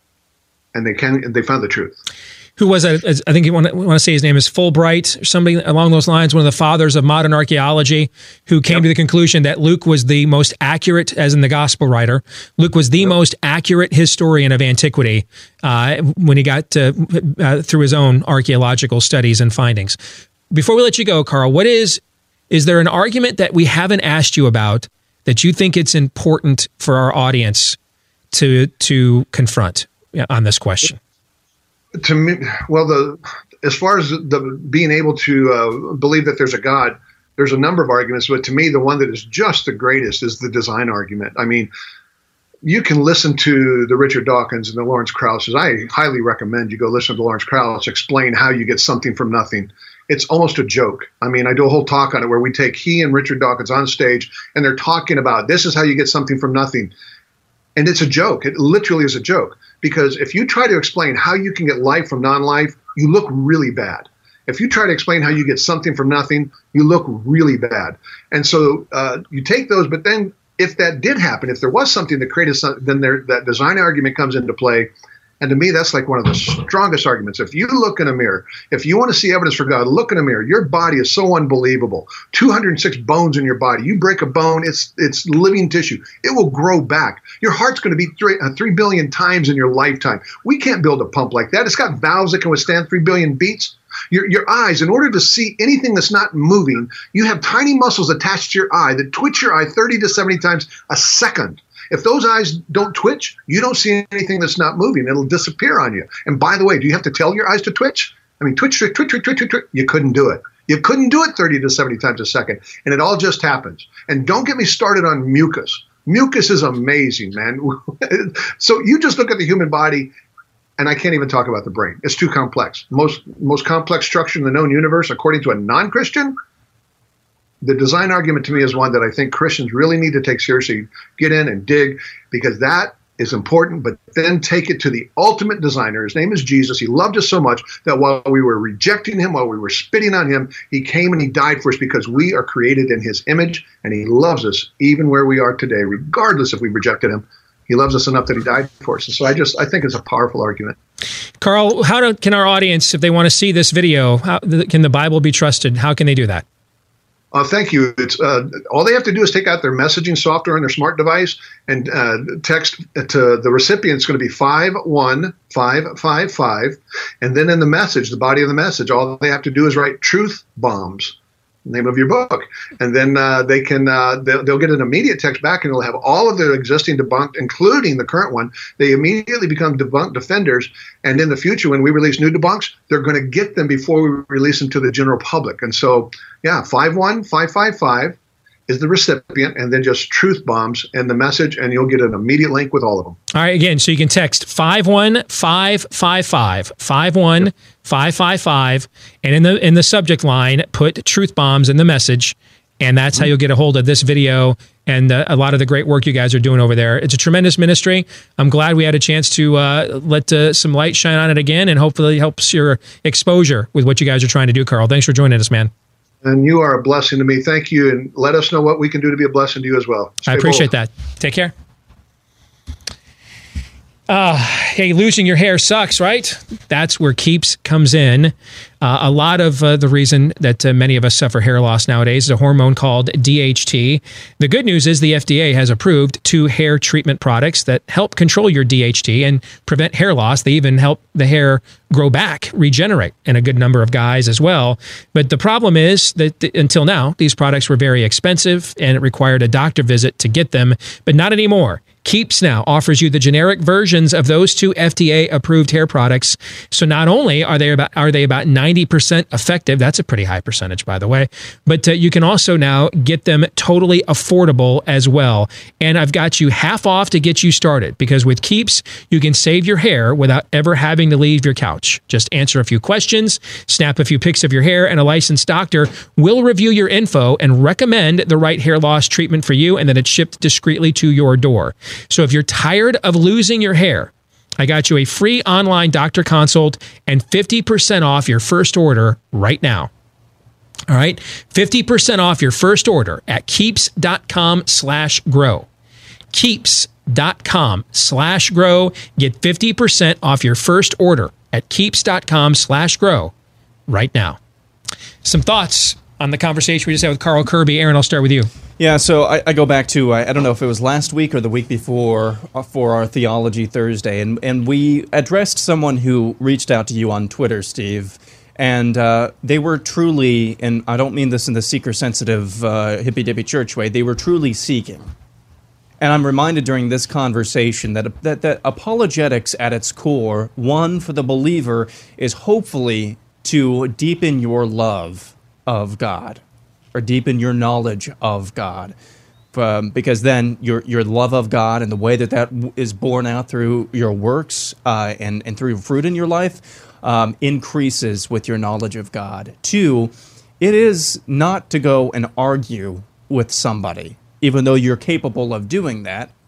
and they can they found the truth. Who was that? I think you want to, want to say his name is Fulbright, or somebody along those lines, one of the fathers of modern archeology, who came yep. to the conclusion that Luke was the most accurate, as in the gospel writer, Luke was the yep. most accurate historian of antiquity uh, when he got to, uh, through his own archaeological studies and findings. Before we let you go, Carl, what is, is there an argument that we haven't asked you about that you think it's important for our audience to, to confront on this question? To me, well, the as far as the being able to uh, believe that there's a God, there's a number of arguments, but to me, the one that is just the greatest is the design argument. I mean, you can listen to the Richard Dawkins and the Lawrence Krauss. I highly recommend you go listen to Lawrence Krauss explain how you get something from nothing. It's almost a joke. I mean, I do a whole talk on it where we take he and Richard Dawkins on stage, and they're talking about this is how you get something from nothing. And it's a joke. It literally is a joke. Because if you try to explain how you can get life from non-life, you look really bad. If you try to explain how you get something from nothing, you look really bad. And so uh, you take those, but then if that did happen, if there was something that created something, then there, that design argument comes into play. And to me, that's like one of the strongest arguments. If you look in a mirror, if you want to see evidence for God, look in a mirror. Your body is so unbelievable. two hundred six bones in your body. You break a bone, it's it's living tissue. It will grow back. Your heart's going to beat three, uh, three billion times in your lifetime. We can't build a pump like that. It's got valves that can withstand three billion beats. Your, your eyes, in order to see anything that's not moving, you have tiny muscles attached to your eye that twitch your eye thirty to seventy times a second. If those eyes don't twitch, you don't see anything that's not moving. It'll disappear on you. And by the way, do you have to tell your eyes to twitch? I mean, twitch, twitch, twitch, twitch, twitch, twitch. You couldn't do it. You couldn't do it thirty to seventy times a second. And it all just happens. And don't get me started on mucus. Mucus is amazing, man. So you just look at the human body, and I can't even talk about the brain. It's too complex. Most, most complex structure in the known universe, according to a non-Christian. The design argument to me is one that I think Christians really need to take seriously, get in and dig, because that is important, but then take it to the ultimate designer. His name is Jesus. He loved us so much that while we were rejecting him, while we were spitting on him, he came and he died for us because we are created in his image, and he loves us even where we are today, regardless if we rejected him. He loves us enough that he died for us. And so I just, I think it's a powerful argument. Carl, how do, can our audience, if they want to see this video, how can the Bible be trusted? How can they do that? Uh, thank you. It's uh, all they have to do is take out their messaging software on their smart device and uh, text to the recipient. It's going to be five one five five five, and then in the message, the body of the message, all they have to do is write "truth bombs," the name of your book, and then uh, they can uh, they'll, they'll get an immediate text back, and it'll have all of their existing debunked, including the current one. They immediately become debunked defenders, and in the future, when we release new debunks, they're going to get them before we release them to the general public. And so, yeah, five one five five five is the recipient, and then just truth bombs and the message, and you'll get an immediate link with all of them. All right, again, so you can text five one five five five, five one five five five, and in the in the subject line, put truth bombs in the message, and that's how you'll get a hold of this video and uh, a lot of the great work you guys are doing over there. It's a tremendous ministry. I'm glad we had a chance to uh, let uh, some light shine on it again, and hopefully helps your exposure with what you guys are trying to do, Carl. Thanks for joining us, man. And you are a blessing to me. Thank you. And let us know what we can do to be a blessing to you as well. Stay I appreciate bold. that. Take care. Uh, hey, losing your hair sucks, right? That's where Keeps comes in. Uh, a lot of uh, the reason that uh, many of us suffer hair loss nowadays is a hormone called D H T. The good news is the F D A has approved two hair treatment products that help control your D H T and prevent hair loss. They even help the hair grow back, regenerate, in a good number of guys as well. But the problem is that th- until now, these products were very expensive and it required a doctor visit to get them, but not anymore. Keeps now offers you the generic versions of those two F D A-approved hair products. So not only are they about are they about ninety percent effective, that's a pretty high percentage, by the way, but uh, you can also now get them totally affordable as well. And I've got you half off to get you started, because with Keeps, you can save your hair without ever having to leave your couch. Just answer a few questions, snap a few pics of your hair, and a licensed doctor will review your info and recommend the right hair loss treatment for you, and then it's shipped discreetly to your door. So if you're tired of losing your hair, I got you a free online doctor consult and fifty percent off your first order right now. All right, fifty percent off your first order at keeps.com slash grow. Keeps.com slash grow. Get fifty percent off your first order at keeps.com slash grow right now. Some thoughts on the conversation we just had with Carl Kirby. Aaron, I'll start with you. Yeah, so I, I go back to, I, I don't know if it was last week or the week before, uh, for our Theology Thursday, and, and we addressed someone who reached out to you on Twitter, Steve, and uh, they were truly, and I don't mean this in the seeker-sensitive, uh, hippy-dippy church way, they were truly seeking. And I'm reminded during this conversation that, that that apologetics at its core, one, for the believer, is hopefully to deepen your love of God, or deepen your knowledge of God, um, because then your your love of God and the way that that is borne out through your works uh, and, and through fruit in your life um, increases with your knowledge of God. Two, it is not to go and argue with somebody, even though you're capable of doing that.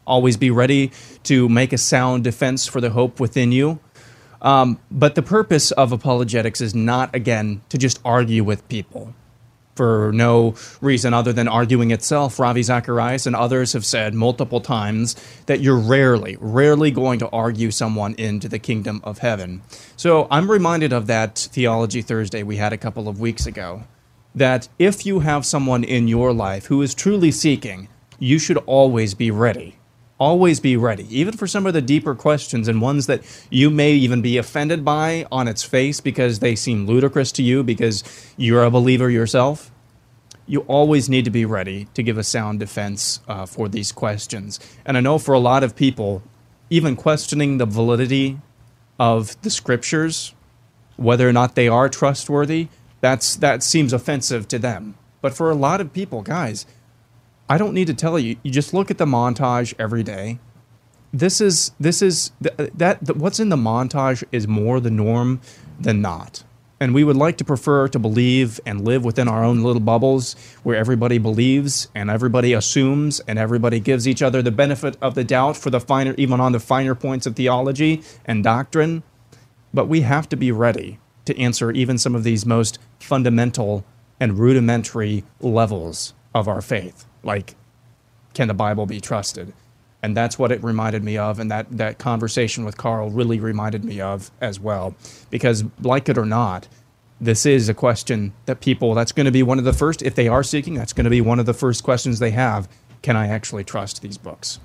Always be ready to make a sound defense for the hope within you. Um, but the purpose of apologetics is not, again, to just argue with people for no reason other than arguing itself. Ravi Zacharias and others have said multiple times that you're rarely, rarely going to argue someone into the kingdom of heaven. So I'm reminded of that Theology Thursday we had a couple of weeks ago, that if you have someone in your life who is truly seeking, you should always be ready. Always be ready, even for some of the deeper questions and ones that you may even be offended by on its face because they seem ludicrous to you because you're a believer yourself. You always need to be ready to give a sound defense uh, for these questions. And I know for a lot of people, even questioning the validity of the scriptures, whether or not they are trustworthy, that's that seems offensive to them. But for a lot of people, guys, I don't need to tell you. You just look at the montage every day. This is this is th- that th- what's in the montage is more the norm than not. And we would like to prefer to believe and live within our own little bubbles where everybody believes and everybody assumes and everybody gives each other the benefit of the doubt for the finer, even on the finer points of theology and doctrine. But we have to be ready to answer even some of these most fundamental and rudimentary levels of our faith. Like, can the Bible be trusted? And that's what it reminded me of, and that, that conversation with Carl really reminded me of as well. Because, like it or not, this is a question that people, that's going to be one of the first, if they are seeking, that's going to be one of the first questions they have. Can I actually trust these books?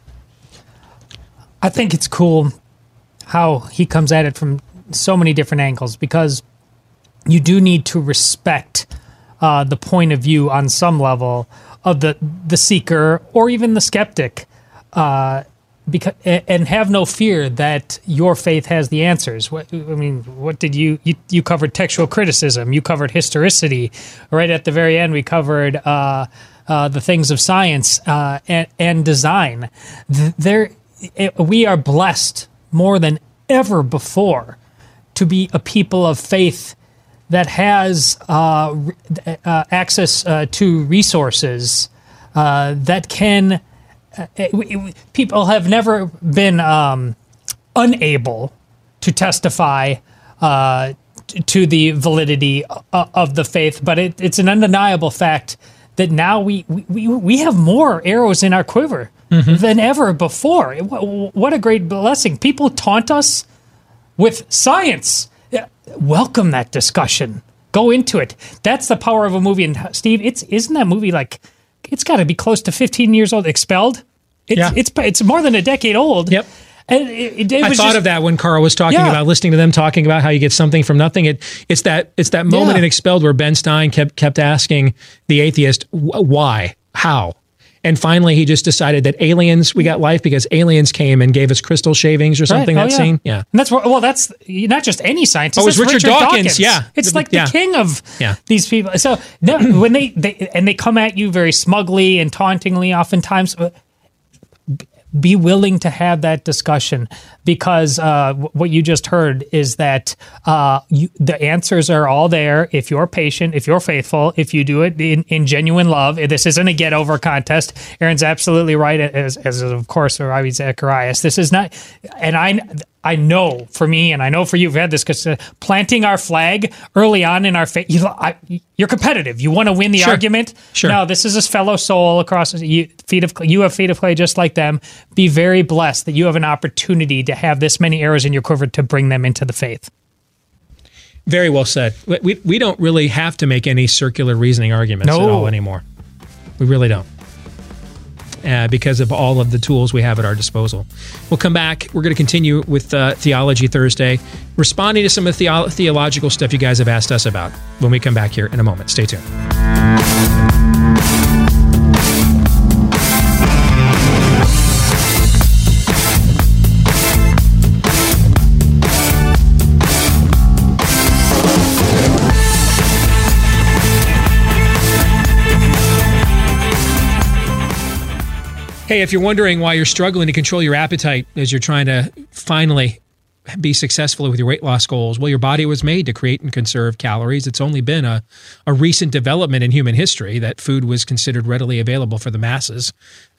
I think it's cool how he comes at it from so many different angles, because you do need to respect uh, the point of view on some level of the the seeker or even the skeptic, uh, because and have no fear that your faith has the answers. What, I mean, what did you, you you covered textual criticism, you covered historicity. Right at the very end, we covered uh, uh, the things of science uh, and, and design. There, it, we are blessed more than ever before to be a people of faith that has uh, uh, access uh, to resources uh, that can... Uh, it, people have never been um, unable to testify uh, t- to the validity of, of the faith, but it, it's an undeniable fact that now we, we, we have more arrows in our quiver mm-hmm. than ever before. What a great blessing. People taunt us with science. Welcome that discussion. Go into it. That's the power of a movie. And Steve, it's isn't that movie like it's got to be close to fifteen years old? Expelled. It's yeah. it's it's more than a decade old. Yep. And it, it I was thought just, of that when Carl was talking yeah. about listening to them talking about how you get something from nothing. It it's that it's that moment Yeah. in Expelled where Ben Stein kept kept asking the atheist why, how. And finally, he just decided that aliens, we got life because aliens came and gave us crystal shavings or something, Right. Oh, that yeah. scene. Yeah. And that's, well, that's not just any scientist. Oh, it was that's Richard Dawkins, yeah. It's The- like yeah. the king of Yeah. these people. So no, when they, they, and they come at you very smugly and tauntingly oftentimes, be willing to have that discussion, because uh, what you just heard is that uh, you, the answers are all there if you're patient, if you're faithful, if you do it in, in genuine love. This isn't a get-over contest. Aaron's absolutely right, as, as of course, Ravi Zacharias. This is not, and I I know for me, and I know for you, we've had this, because uh, planting our flag early on in our faith, you, I, you're competitive. You want to win the Sure. argument. Sure. No, this is a fellow soul across you, feet of you have feet of clay just like them. Be very blessed that you have an opportunity to have this many arrows in your quiver to bring them into the faith. Very well said. We, we, we don't really have to make any circular reasoning arguments No. at all anymore. We really don't. Uh, because of all of the tools we have at our disposal. We'll come back. We're going to continue with uh, Theology Thursday, responding to some of the theo- theological stuff you guys have asked us about when we come back here in a moment. Stay tuned. Hey, if you're wondering why you're struggling to control your appetite as you're trying to finally be successful with your weight loss goals, well, your body was made to create and conserve calories. It's only been a, a recent development in human history that food was considered readily available for the masses.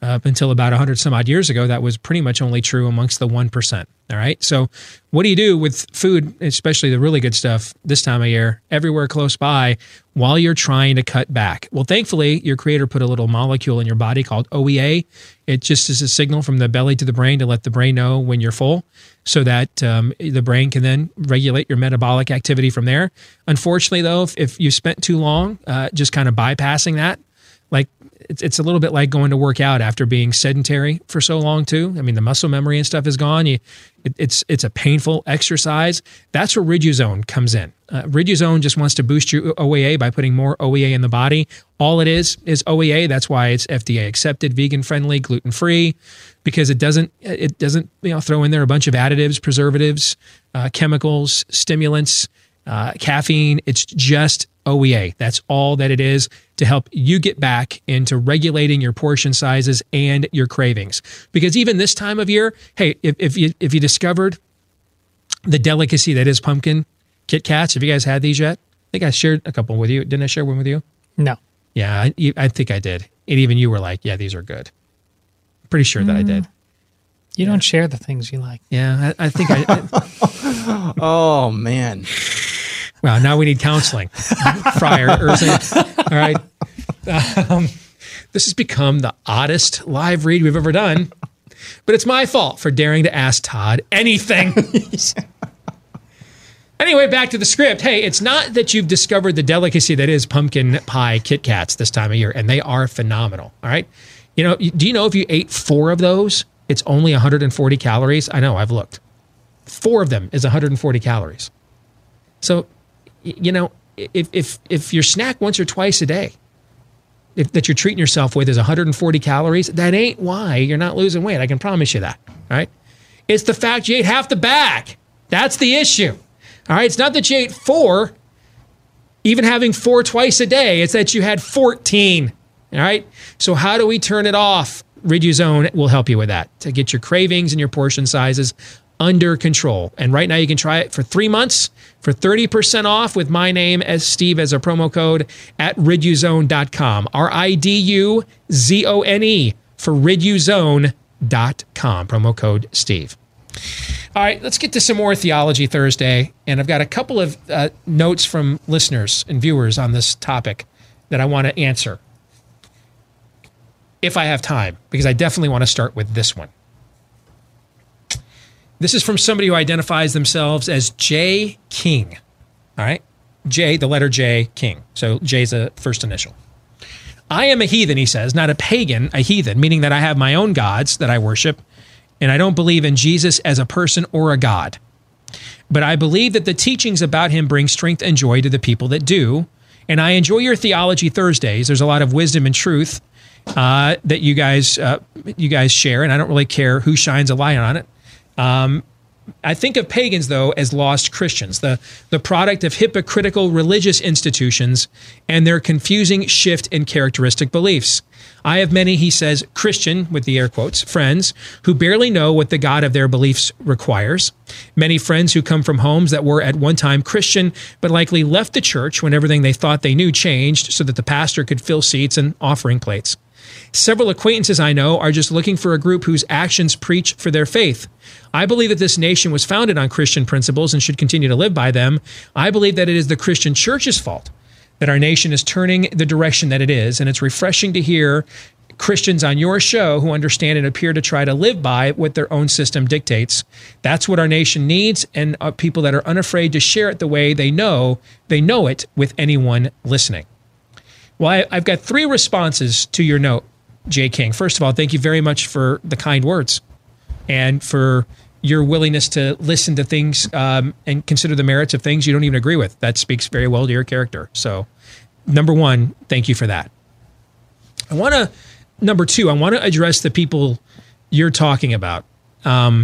Up until about one hundred some odd years ago, that was pretty much only true amongst the one percent. All right. So what do you do with food, especially the really good stuff this time of year, everywhere close by, while you're trying to cut back? Well, thankfully, your creator put a little molecule in your body called O E A. It just is a signal from the belly to the brain to let the brain know when you're full, so that um, the brain can then regulate your metabolic activity from there. Unfortunately, though, if, if you spent too long uh, just kind of bypassing that, like it's, it's a little bit like going to work out after being sedentary for so long too. I mean, the muscle memory and stuff is gone. You, it, it's it's a painful exercise. That's where Riduzone comes in. Uh, Riduzone just wants to boost your O E A by putting more O E A in the body. All it is is O E A. That's why it's F D A accepted, vegan friendly, gluten free, because it doesn't it doesn't you know throw in there a bunch of additives, preservatives, uh, chemicals, stimulants, uh, caffeine. It's just O E A. That's all that it is, to help you get back into regulating your portion sizes and your cravings. Because even this time of year, hey, if, if you if you discovered the delicacy that is pumpkin Kit Kats, have you guys had these yet? I think I shared a couple with you. Didn't I share one with you? No. Yeah, I, I think I did. And even you were like, yeah, these are good. Pretty sure that mm. I did. You yeah. don't share the things you like. Yeah, I, I think I... I oh, man. Well, now we need counseling. Friar Erzen. All right. Um, this has become the oddest live read we've ever done, but it's my fault for daring to ask Todd anything. Anyway, back to the script. Hey, it's not that you've discovered the delicacy that is pumpkin pie Kit Kats this time of year, and they are phenomenal. All right. You know, do you know if you ate four of those, it's only one hundred forty calories? I know, I've looked. Four of them is one hundred forty calories. So, you know, if if if your snack once or twice a day if, that you're treating yourself with is one hundred forty calories, that ain't why you're not losing weight. I can promise you that. All right. It's the fact you ate half the bag. That's the issue. All right. It's not that you ate four, even having four twice a day. It's that you had fourteen. All right. So how do we turn it off? Riduzone will help you with that, to get your cravings and your portion sizes under control. And right now you can try it for three months for thirty percent off with my name as Steve as a promo code at riduzone dot com. R I D U Z O N E for riduzone dot com. Promo code Steve. All right, let's get to some more Theology Thursday. And I've got a couple of uh, notes from listeners and viewers on this topic that I want to answer, if I have time, because I definitely want to start with this one. This is from somebody who identifies themselves as J. King. All right? J, the letter J, King. So J's a first initial. I am a heathen, he says, not a pagan, a heathen, meaning that I have my own gods that I worship, and I don't believe in Jesus as a person or a God. But I believe that the teachings about him bring strength and joy to the people that do, and I enjoy your Theology Thursdays. There's a lot of wisdom and truth uh, that you guys uh, you guys share, and I don't really care who shines a light on it. Um, I think of pagans, though, as lost Christians, the, the product of hypocritical religious institutions and their confusing shift in characteristic beliefs. I have many, he says, Christian, with the air quotes, friends who barely know what the God of their beliefs requires. Many friends who come from homes that were at one time Christian, but likely left the church when everything they thought they knew changed so that the pastor could fill seats and offering plates. Several acquaintances I know are just looking for a group whose actions preach for their faith. I believe that this nation was founded on Christian principles and should continue to live by them. I believe that it is the Christian church's fault that our nation is turning the direction that it is, and it's refreshing to hear Christians on your show who understand and appear to try to live by what their own system dictates. That's what our nation needs, and uh, people that are unafraid to share it the way they know they know it with anyone listening. Well, I, I've got three responses to your note, J. King. First of all, thank you very much for the kind words and for your willingness to listen to things um, and consider the merits of things you don't even agree with. That speaks very well to your character. So, number one, thank you for that. I want to, number two, I want to address the people you're talking about. Um,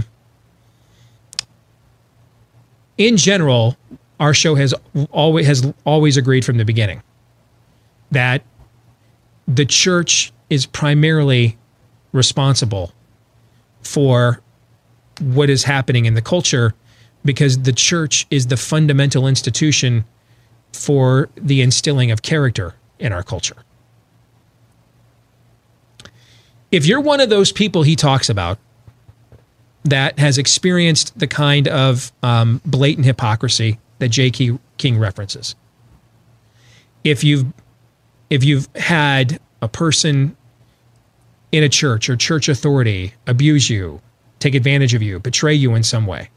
in general, our show has always has always agreed from the beginning that the church is primarily responsible for what is happening in the culture, because the church is the fundamental institution for the instilling of character in our culture. If you're one of those people he talks about that has experienced the kind of um, blatant hypocrisy that J K. King references, if you've if you've had a person in a church or church authority abuse you, take advantage of you, betray you in some way,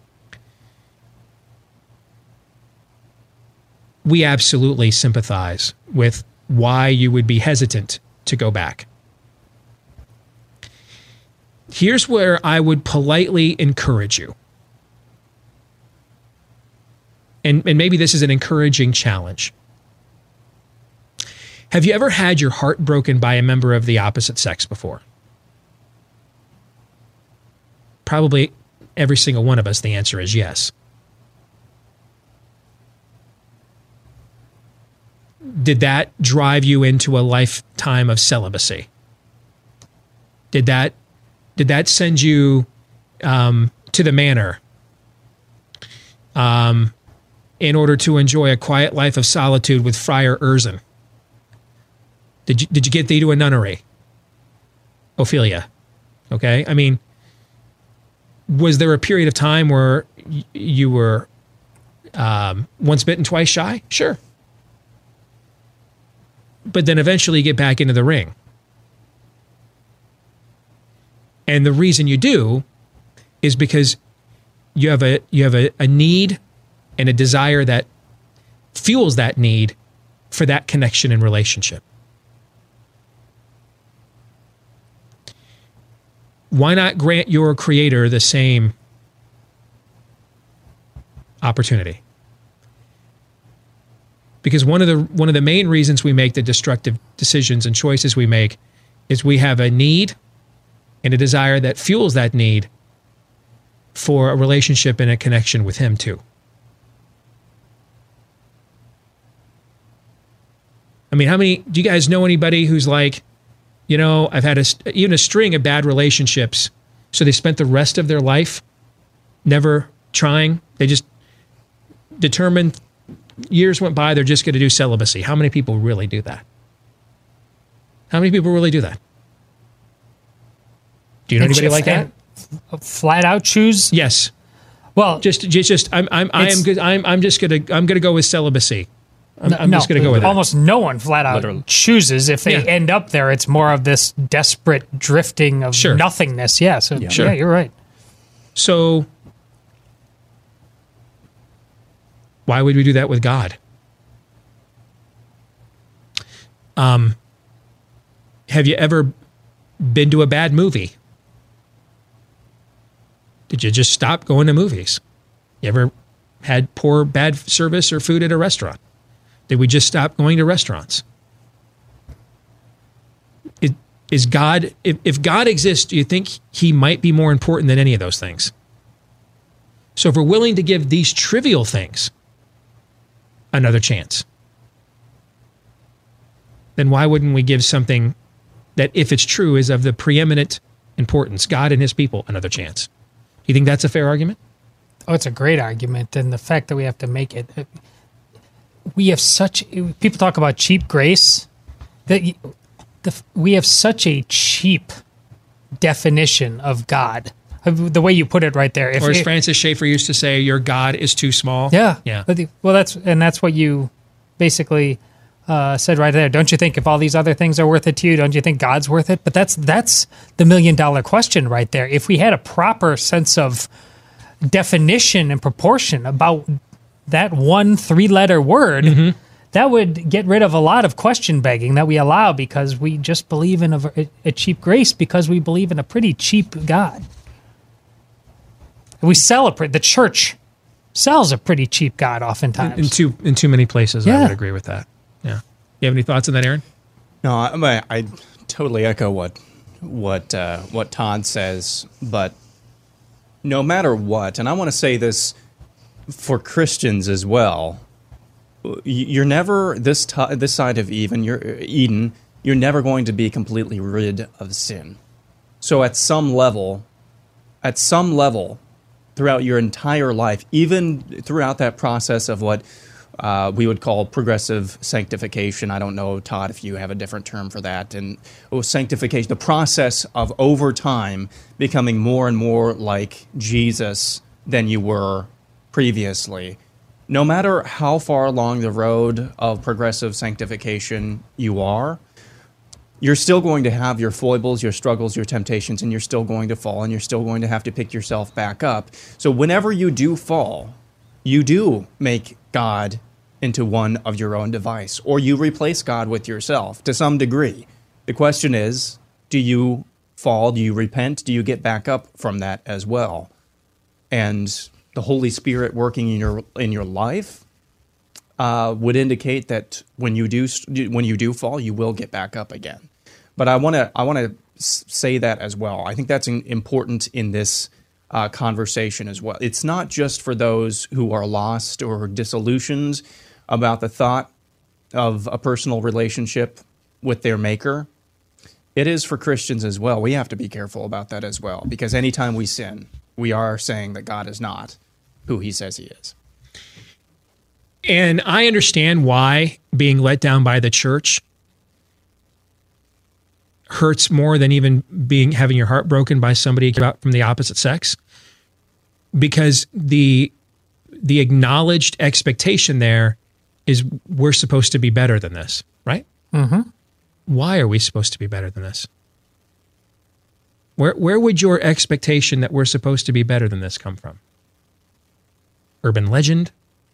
we absolutely sympathize with why you would be hesitant to go back. Here's where I would politely encourage you. And, and maybe this is an encouraging challenge. Have you ever had your heart broken by a member of the opposite sex before? Probably every single one of us, the answer is yes. Did that drive you into a lifetime of celibacy? Did that Did that send you um, to the manor um, in order to enjoy a quiet life of solitude with Friar Urzin? Did you, did you get thee to a nunnery? Ophelia. Okay? I mean, was there a period of time where y- you were um, once bitten, twice shy? Sure. But then eventually you get back into the ring. And the reason you do is because you have a you have a, a need and a desire that fuels that need for that connection and relationship. Why not grant your creator the same opportunity? Because one of the one of the main reasons we make the destructive decisions and choices we make is we have a need and a desire that fuels that need for a relationship and a connection with him too. I mean, how many, do you guys know anybody who's like, you know, I've had a, even a string of bad relationships, so they spent the rest of their life never trying. They just determined years went by, they're just going to do celibacy. How many people really do that? How many people really do that? Do you know anybody like that? Flat out choose? Yes. Well, just, just, just I'm, I'm, I am good. I'm, I'm just gonna, I'm gonna go with celibacy. I'm, no, I'm just gonna go with almost that. No one flat out Literally. chooses. If they yeah. end up there, it's more of this desperate drifting of sure. nothingness. Yeah. So, yeah. Sure. yeah, you're right. So, why would we do that with God? Um, have you ever been to a bad movie? Did you just stop going to movies? You ever had poor, bad service or food at a restaurant? Did we just stop going to restaurants? It, is God, if, if God exists, do you think he might be more important than any of those things? So if we're willing to give these trivial things another chance, then why wouldn't we give something that, if it's true, is of the preeminent importance, God and his people, another chance? Do you think that's a fair argument? Oh, it's a great argument. And the fact that we have to make it, we have such, people talk about cheap grace, that the, we have such a cheap definition of God. The way you put it right there. If, or as if, Francis Schaeffer used to say, your God is too small. Yeah. Yeah. Well, that's, and that's what you basically uh, said right there. Don't you think if all these other things are worth it to you, don't you think God's worth it? But that's, that's the million dollar question right there. If we had a proper sense of definition and proportion about that one three letter word, mm-hmm. that would get rid of a lot of question begging that we allow because we just believe in a, a cheap grace because we believe in a pretty cheap God. We celebrate, the church sells a pretty cheap God oftentimes. In, in too in too many places, yeah. I would agree with that. Yeah. You have any thoughts on that, Aaron? No, I, I totally echo what what uh, what Todd says, but no matter what, and I want to say this for Christians as well, you're never this t- this side of even you're Eden. You're never going to be completely rid of sin. So at some level, at some level, throughout your entire life, even throughout that process of what uh, we would call progressive sanctification. I don't know, Todd, if you have a different term for that. And oh, sanctification, the process of over time becoming more and more like Jesus than you were previously. No matter how far along the road of progressive sanctification you are, you're still going to have your foibles, your struggles, your temptations, and you're still going to fall, and you're still going to have to pick yourself back up. So whenever you do fall, you do make God into one of your own device, or you replace God with yourself to some degree. The question is, do you fall? Do you repent? Do you get back up from that as well? And the Holy Spirit working in your in your life uh, would indicate that when you do when you do fall, you will get back up again. But I want to I want to say that as well. I think that's important in this uh, conversation as well. It's not just for those who are lost or disillusioned about the thought of a personal relationship with their Maker. It is for Christians as well. We have to be careful about that as well, because anytime we sin, we are saying that God is not who he says he is. And I understand why being let down by the church hurts more than even being having your heart broken by somebody from the opposite sex, because the the acknowledged expectation there is we're supposed to be better than this, right? Mm-hmm. Why are we supposed to be better than this? Where where would your expectation that we're supposed to be better than this come from? Urban legend?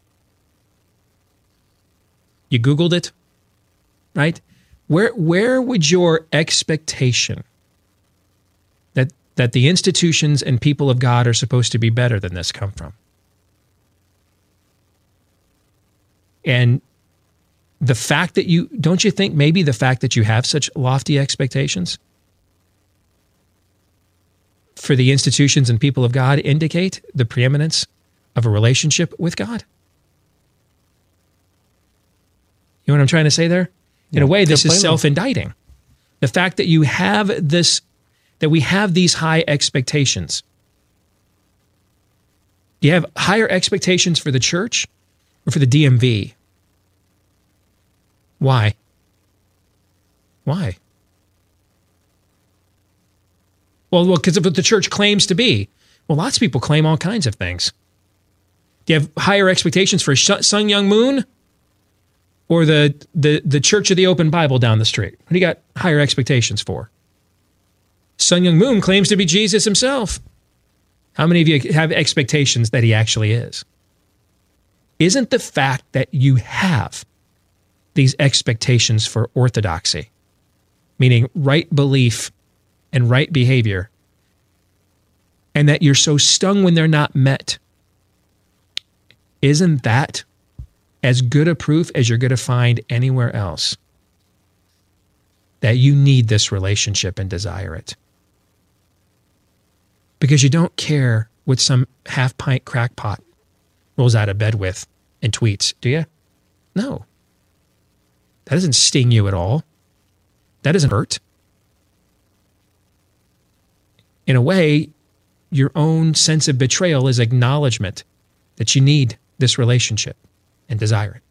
You Googled it, right? Where where would your expectation that that the institutions and people of God are supposed to be better than this come from? And the fact that you, don't you think maybe the fact that you have such lofty expectations for the institutions and people of God indicate the preeminence of a relationship with God? You know what I'm trying to say there? In a way, this is self-indicting. The fact that you have this, that we have these high expectations. Do you have higher expectations for the church or for the D M V? Why? Why? Well, well, because of what the church claims to be. Well, lots of people claim all kinds of things. Do you have higher expectations for Sun Myung Moon or the, the, the Church of the Open Bible down the street? What do you got higher expectations for? Sun Myung Moon claims to be Jesus himself. How many of you have expectations that he actually is? Isn't the fact that you have these expectations for orthodoxy, meaning right belief and right behavior, and that you're so stung when they're not met, isn't that as good a proof as you're going to find anywhere else that you need this relationship and desire it? Because you don't care what some half-pint crackpot rolls out of bed with and tweets, do you? No. That doesn't sting you at all. That doesn't hurt. In a way, your own sense of betrayal is acknowledgement that you need this relationship and desire it.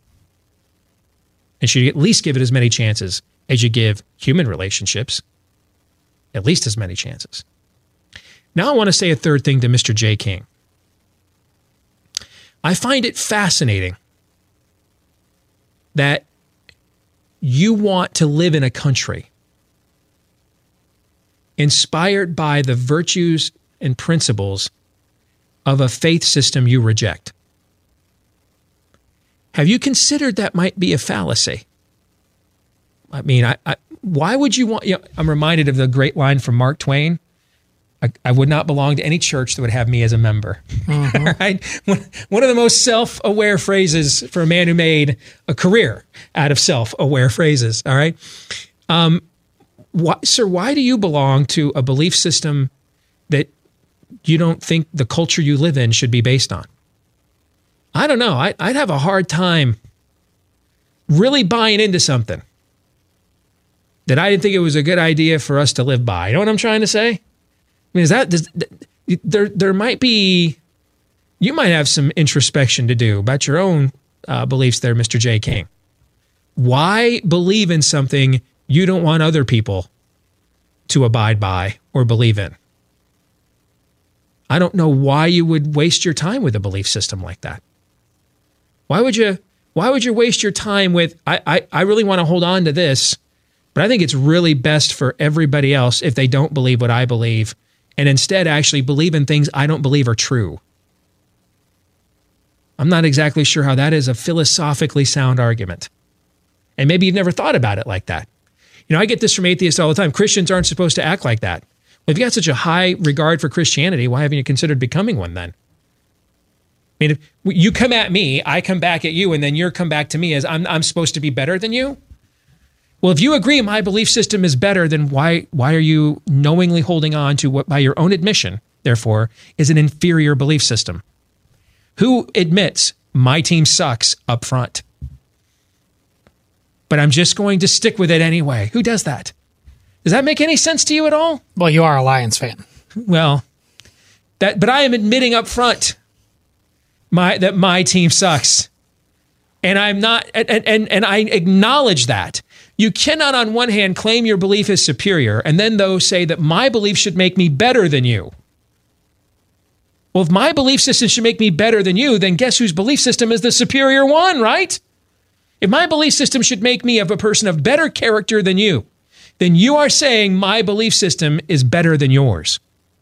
And should you at least give it as many chances as you give human relationships, at least as many chances. Now I want to say a third thing to Mister J. King. I find it fascinating that you want to live in a country inspired by the virtues and principles of a faith system you reject. Have you considered that might be a fallacy? I mean, I, I, why would you want... You know, I'm reminded of the great line from Mark Twain. I, I would not belong to any church that would have me as a member. Mm-hmm. Right? One, one of the most self-aware phrases for a man who made a career out of self-aware phrases. All right, um, why, sir, why do you belong to a belief system that you don't think the culture you live in should be based on? I don't know. I, I'd have a hard time really buying into something that I didn't think it was a good idea for us to live by. You know what I'm trying to say? I mean, is that, does, there, there might be, you might have some introspection to do about your own uh, beliefs there, Mister J. King. Why believe in something you don't want other people to abide by or believe in? I don't know why you would waste your time with a belief system like that. Why would you, why would you waste your time with, I, I, I really want to hold on to this, but I think it's really best for everybody else if they don't believe what I believe and instead actually believe in things I don't believe are true. I'm not exactly sure how that is a philosophically sound argument. And maybe you've never thought about it like that. You know, I get this from atheists all the time. Christians aren't supposed to act like that. Well, if you got such a high regard for Christianity, why haven't you considered becoming one then? I mean, if you come at me, I come back at you, and then you come back to me as I'm, I'm supposed to be better than you? Well, if you agree my belief system is better, then why, why are you knowingly holding on to what, by your own admission, therefore, is an inferior belief system? Who admits my team sucks up front? But I'm just going to stick with it anyway. Who does that? Does that make any sense to you at all? Well, you are a Lions fan. Well, that, but I am admitting up front my, that my team sucks. And I'm not, and, and, and I acknowledge that. You cannot on one hand claim your belief is superior and then though say that my belief should make me better than you. Well, if my belief system should make me better than you, then guess whose belief system is the superior one, right? If my belief system should make me of a person of better character than you, then you are saying my belief system is better than yours.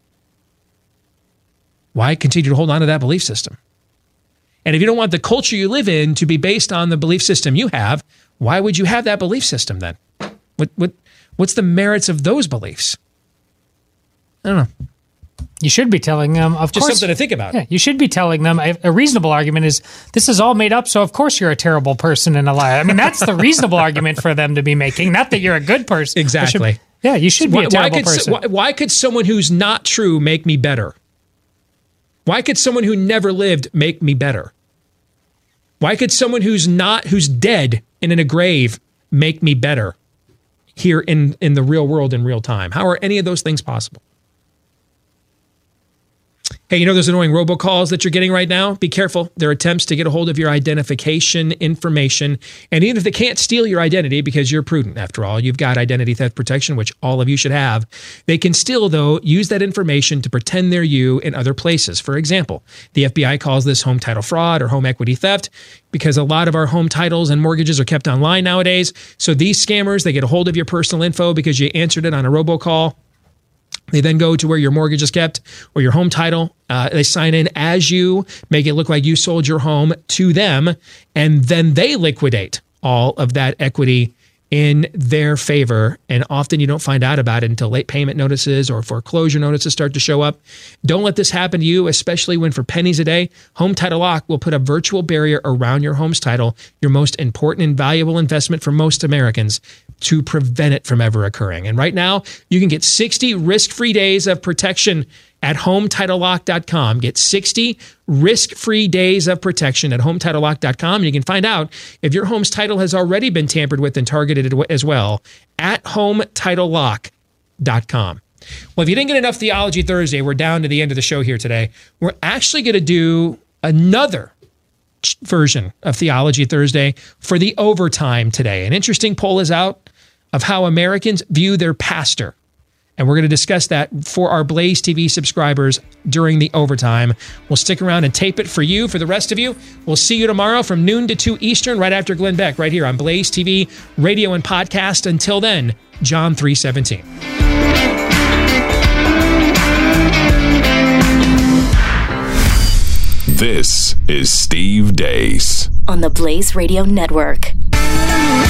Why continue to hold on to that belief system? And if you don't want the culture you live in to be based on the belief system you have, why would you have that belief system then? What what what's the merits of those beliefs? I don't know. You should be telling them, of Just course. something to think about. Yeah, you should be telling them. A, a reasonable argument is, this is all made up, so of course you're a terrible person and a liar. I mean, that's the reasonable argument for them to be making, not that you're a good person. Exactly. Should, yeah, you should be why, a terrible why could, person. Why, why could someone who's not true make me better? Why could someone who never lived make me better? Why could someone who's not, who's dead and in a grave make me better here in, in the real world in real time? How are any of those things possible? Hey, you know those annoying robocalls that you're getting right now? Be careful. They're attempts to get a hold of your identification information. And even if they can't steal your identity, because you're prudent, after all, you've got identity theft protection, which all of you should have, they can still, though, use that information to pretend they're you in other places. For example, the F B I calls this home title fraud or home equity theft because a lot of our home titles and mortgages are kept online nowadays. So these scammers, they get a hold of your personal info because you answered it on a robocall. They then go to where your mortgage is kept or your home title. Uh, they sign in as you, make it look like you sold your home to them, and then they liquidate all of that equity in their favor. And often you don't find out about it until late payment notices or foreclosure notices start to show up. Don't let this happen to you, especially when for pennies a day, Home Title Lock will put a virtual barrier around your home's title, your most important and valuable investment for most Americans, to prevent it from ever occurring. And right now, you can get sixty risk-free days of protection at home title lock dot com. Get sixty risk-free days of protection at home title lock dot com. And you can find out if your home's title has already been tampered with and targeted as well at home title lock dot com. Well, if you didn't get enough Theology Thursday, we're down to the end of the show here today. We're actually going to do another version of Theology Thursday for the overtime today. An interesting poll is out of how Americans view their pastor. And we're going to discuss that for our Blaze T V subscribers during the overtime. We'll stick around and tape it for you. For the rest of you, we'll see you tomorrow from noon to two Eastern, right after Glenn Beck, right here on Blaze T V, radio and podcast. Until then, John three seventeen. This is Steve Deace on the Blaze Radio Network.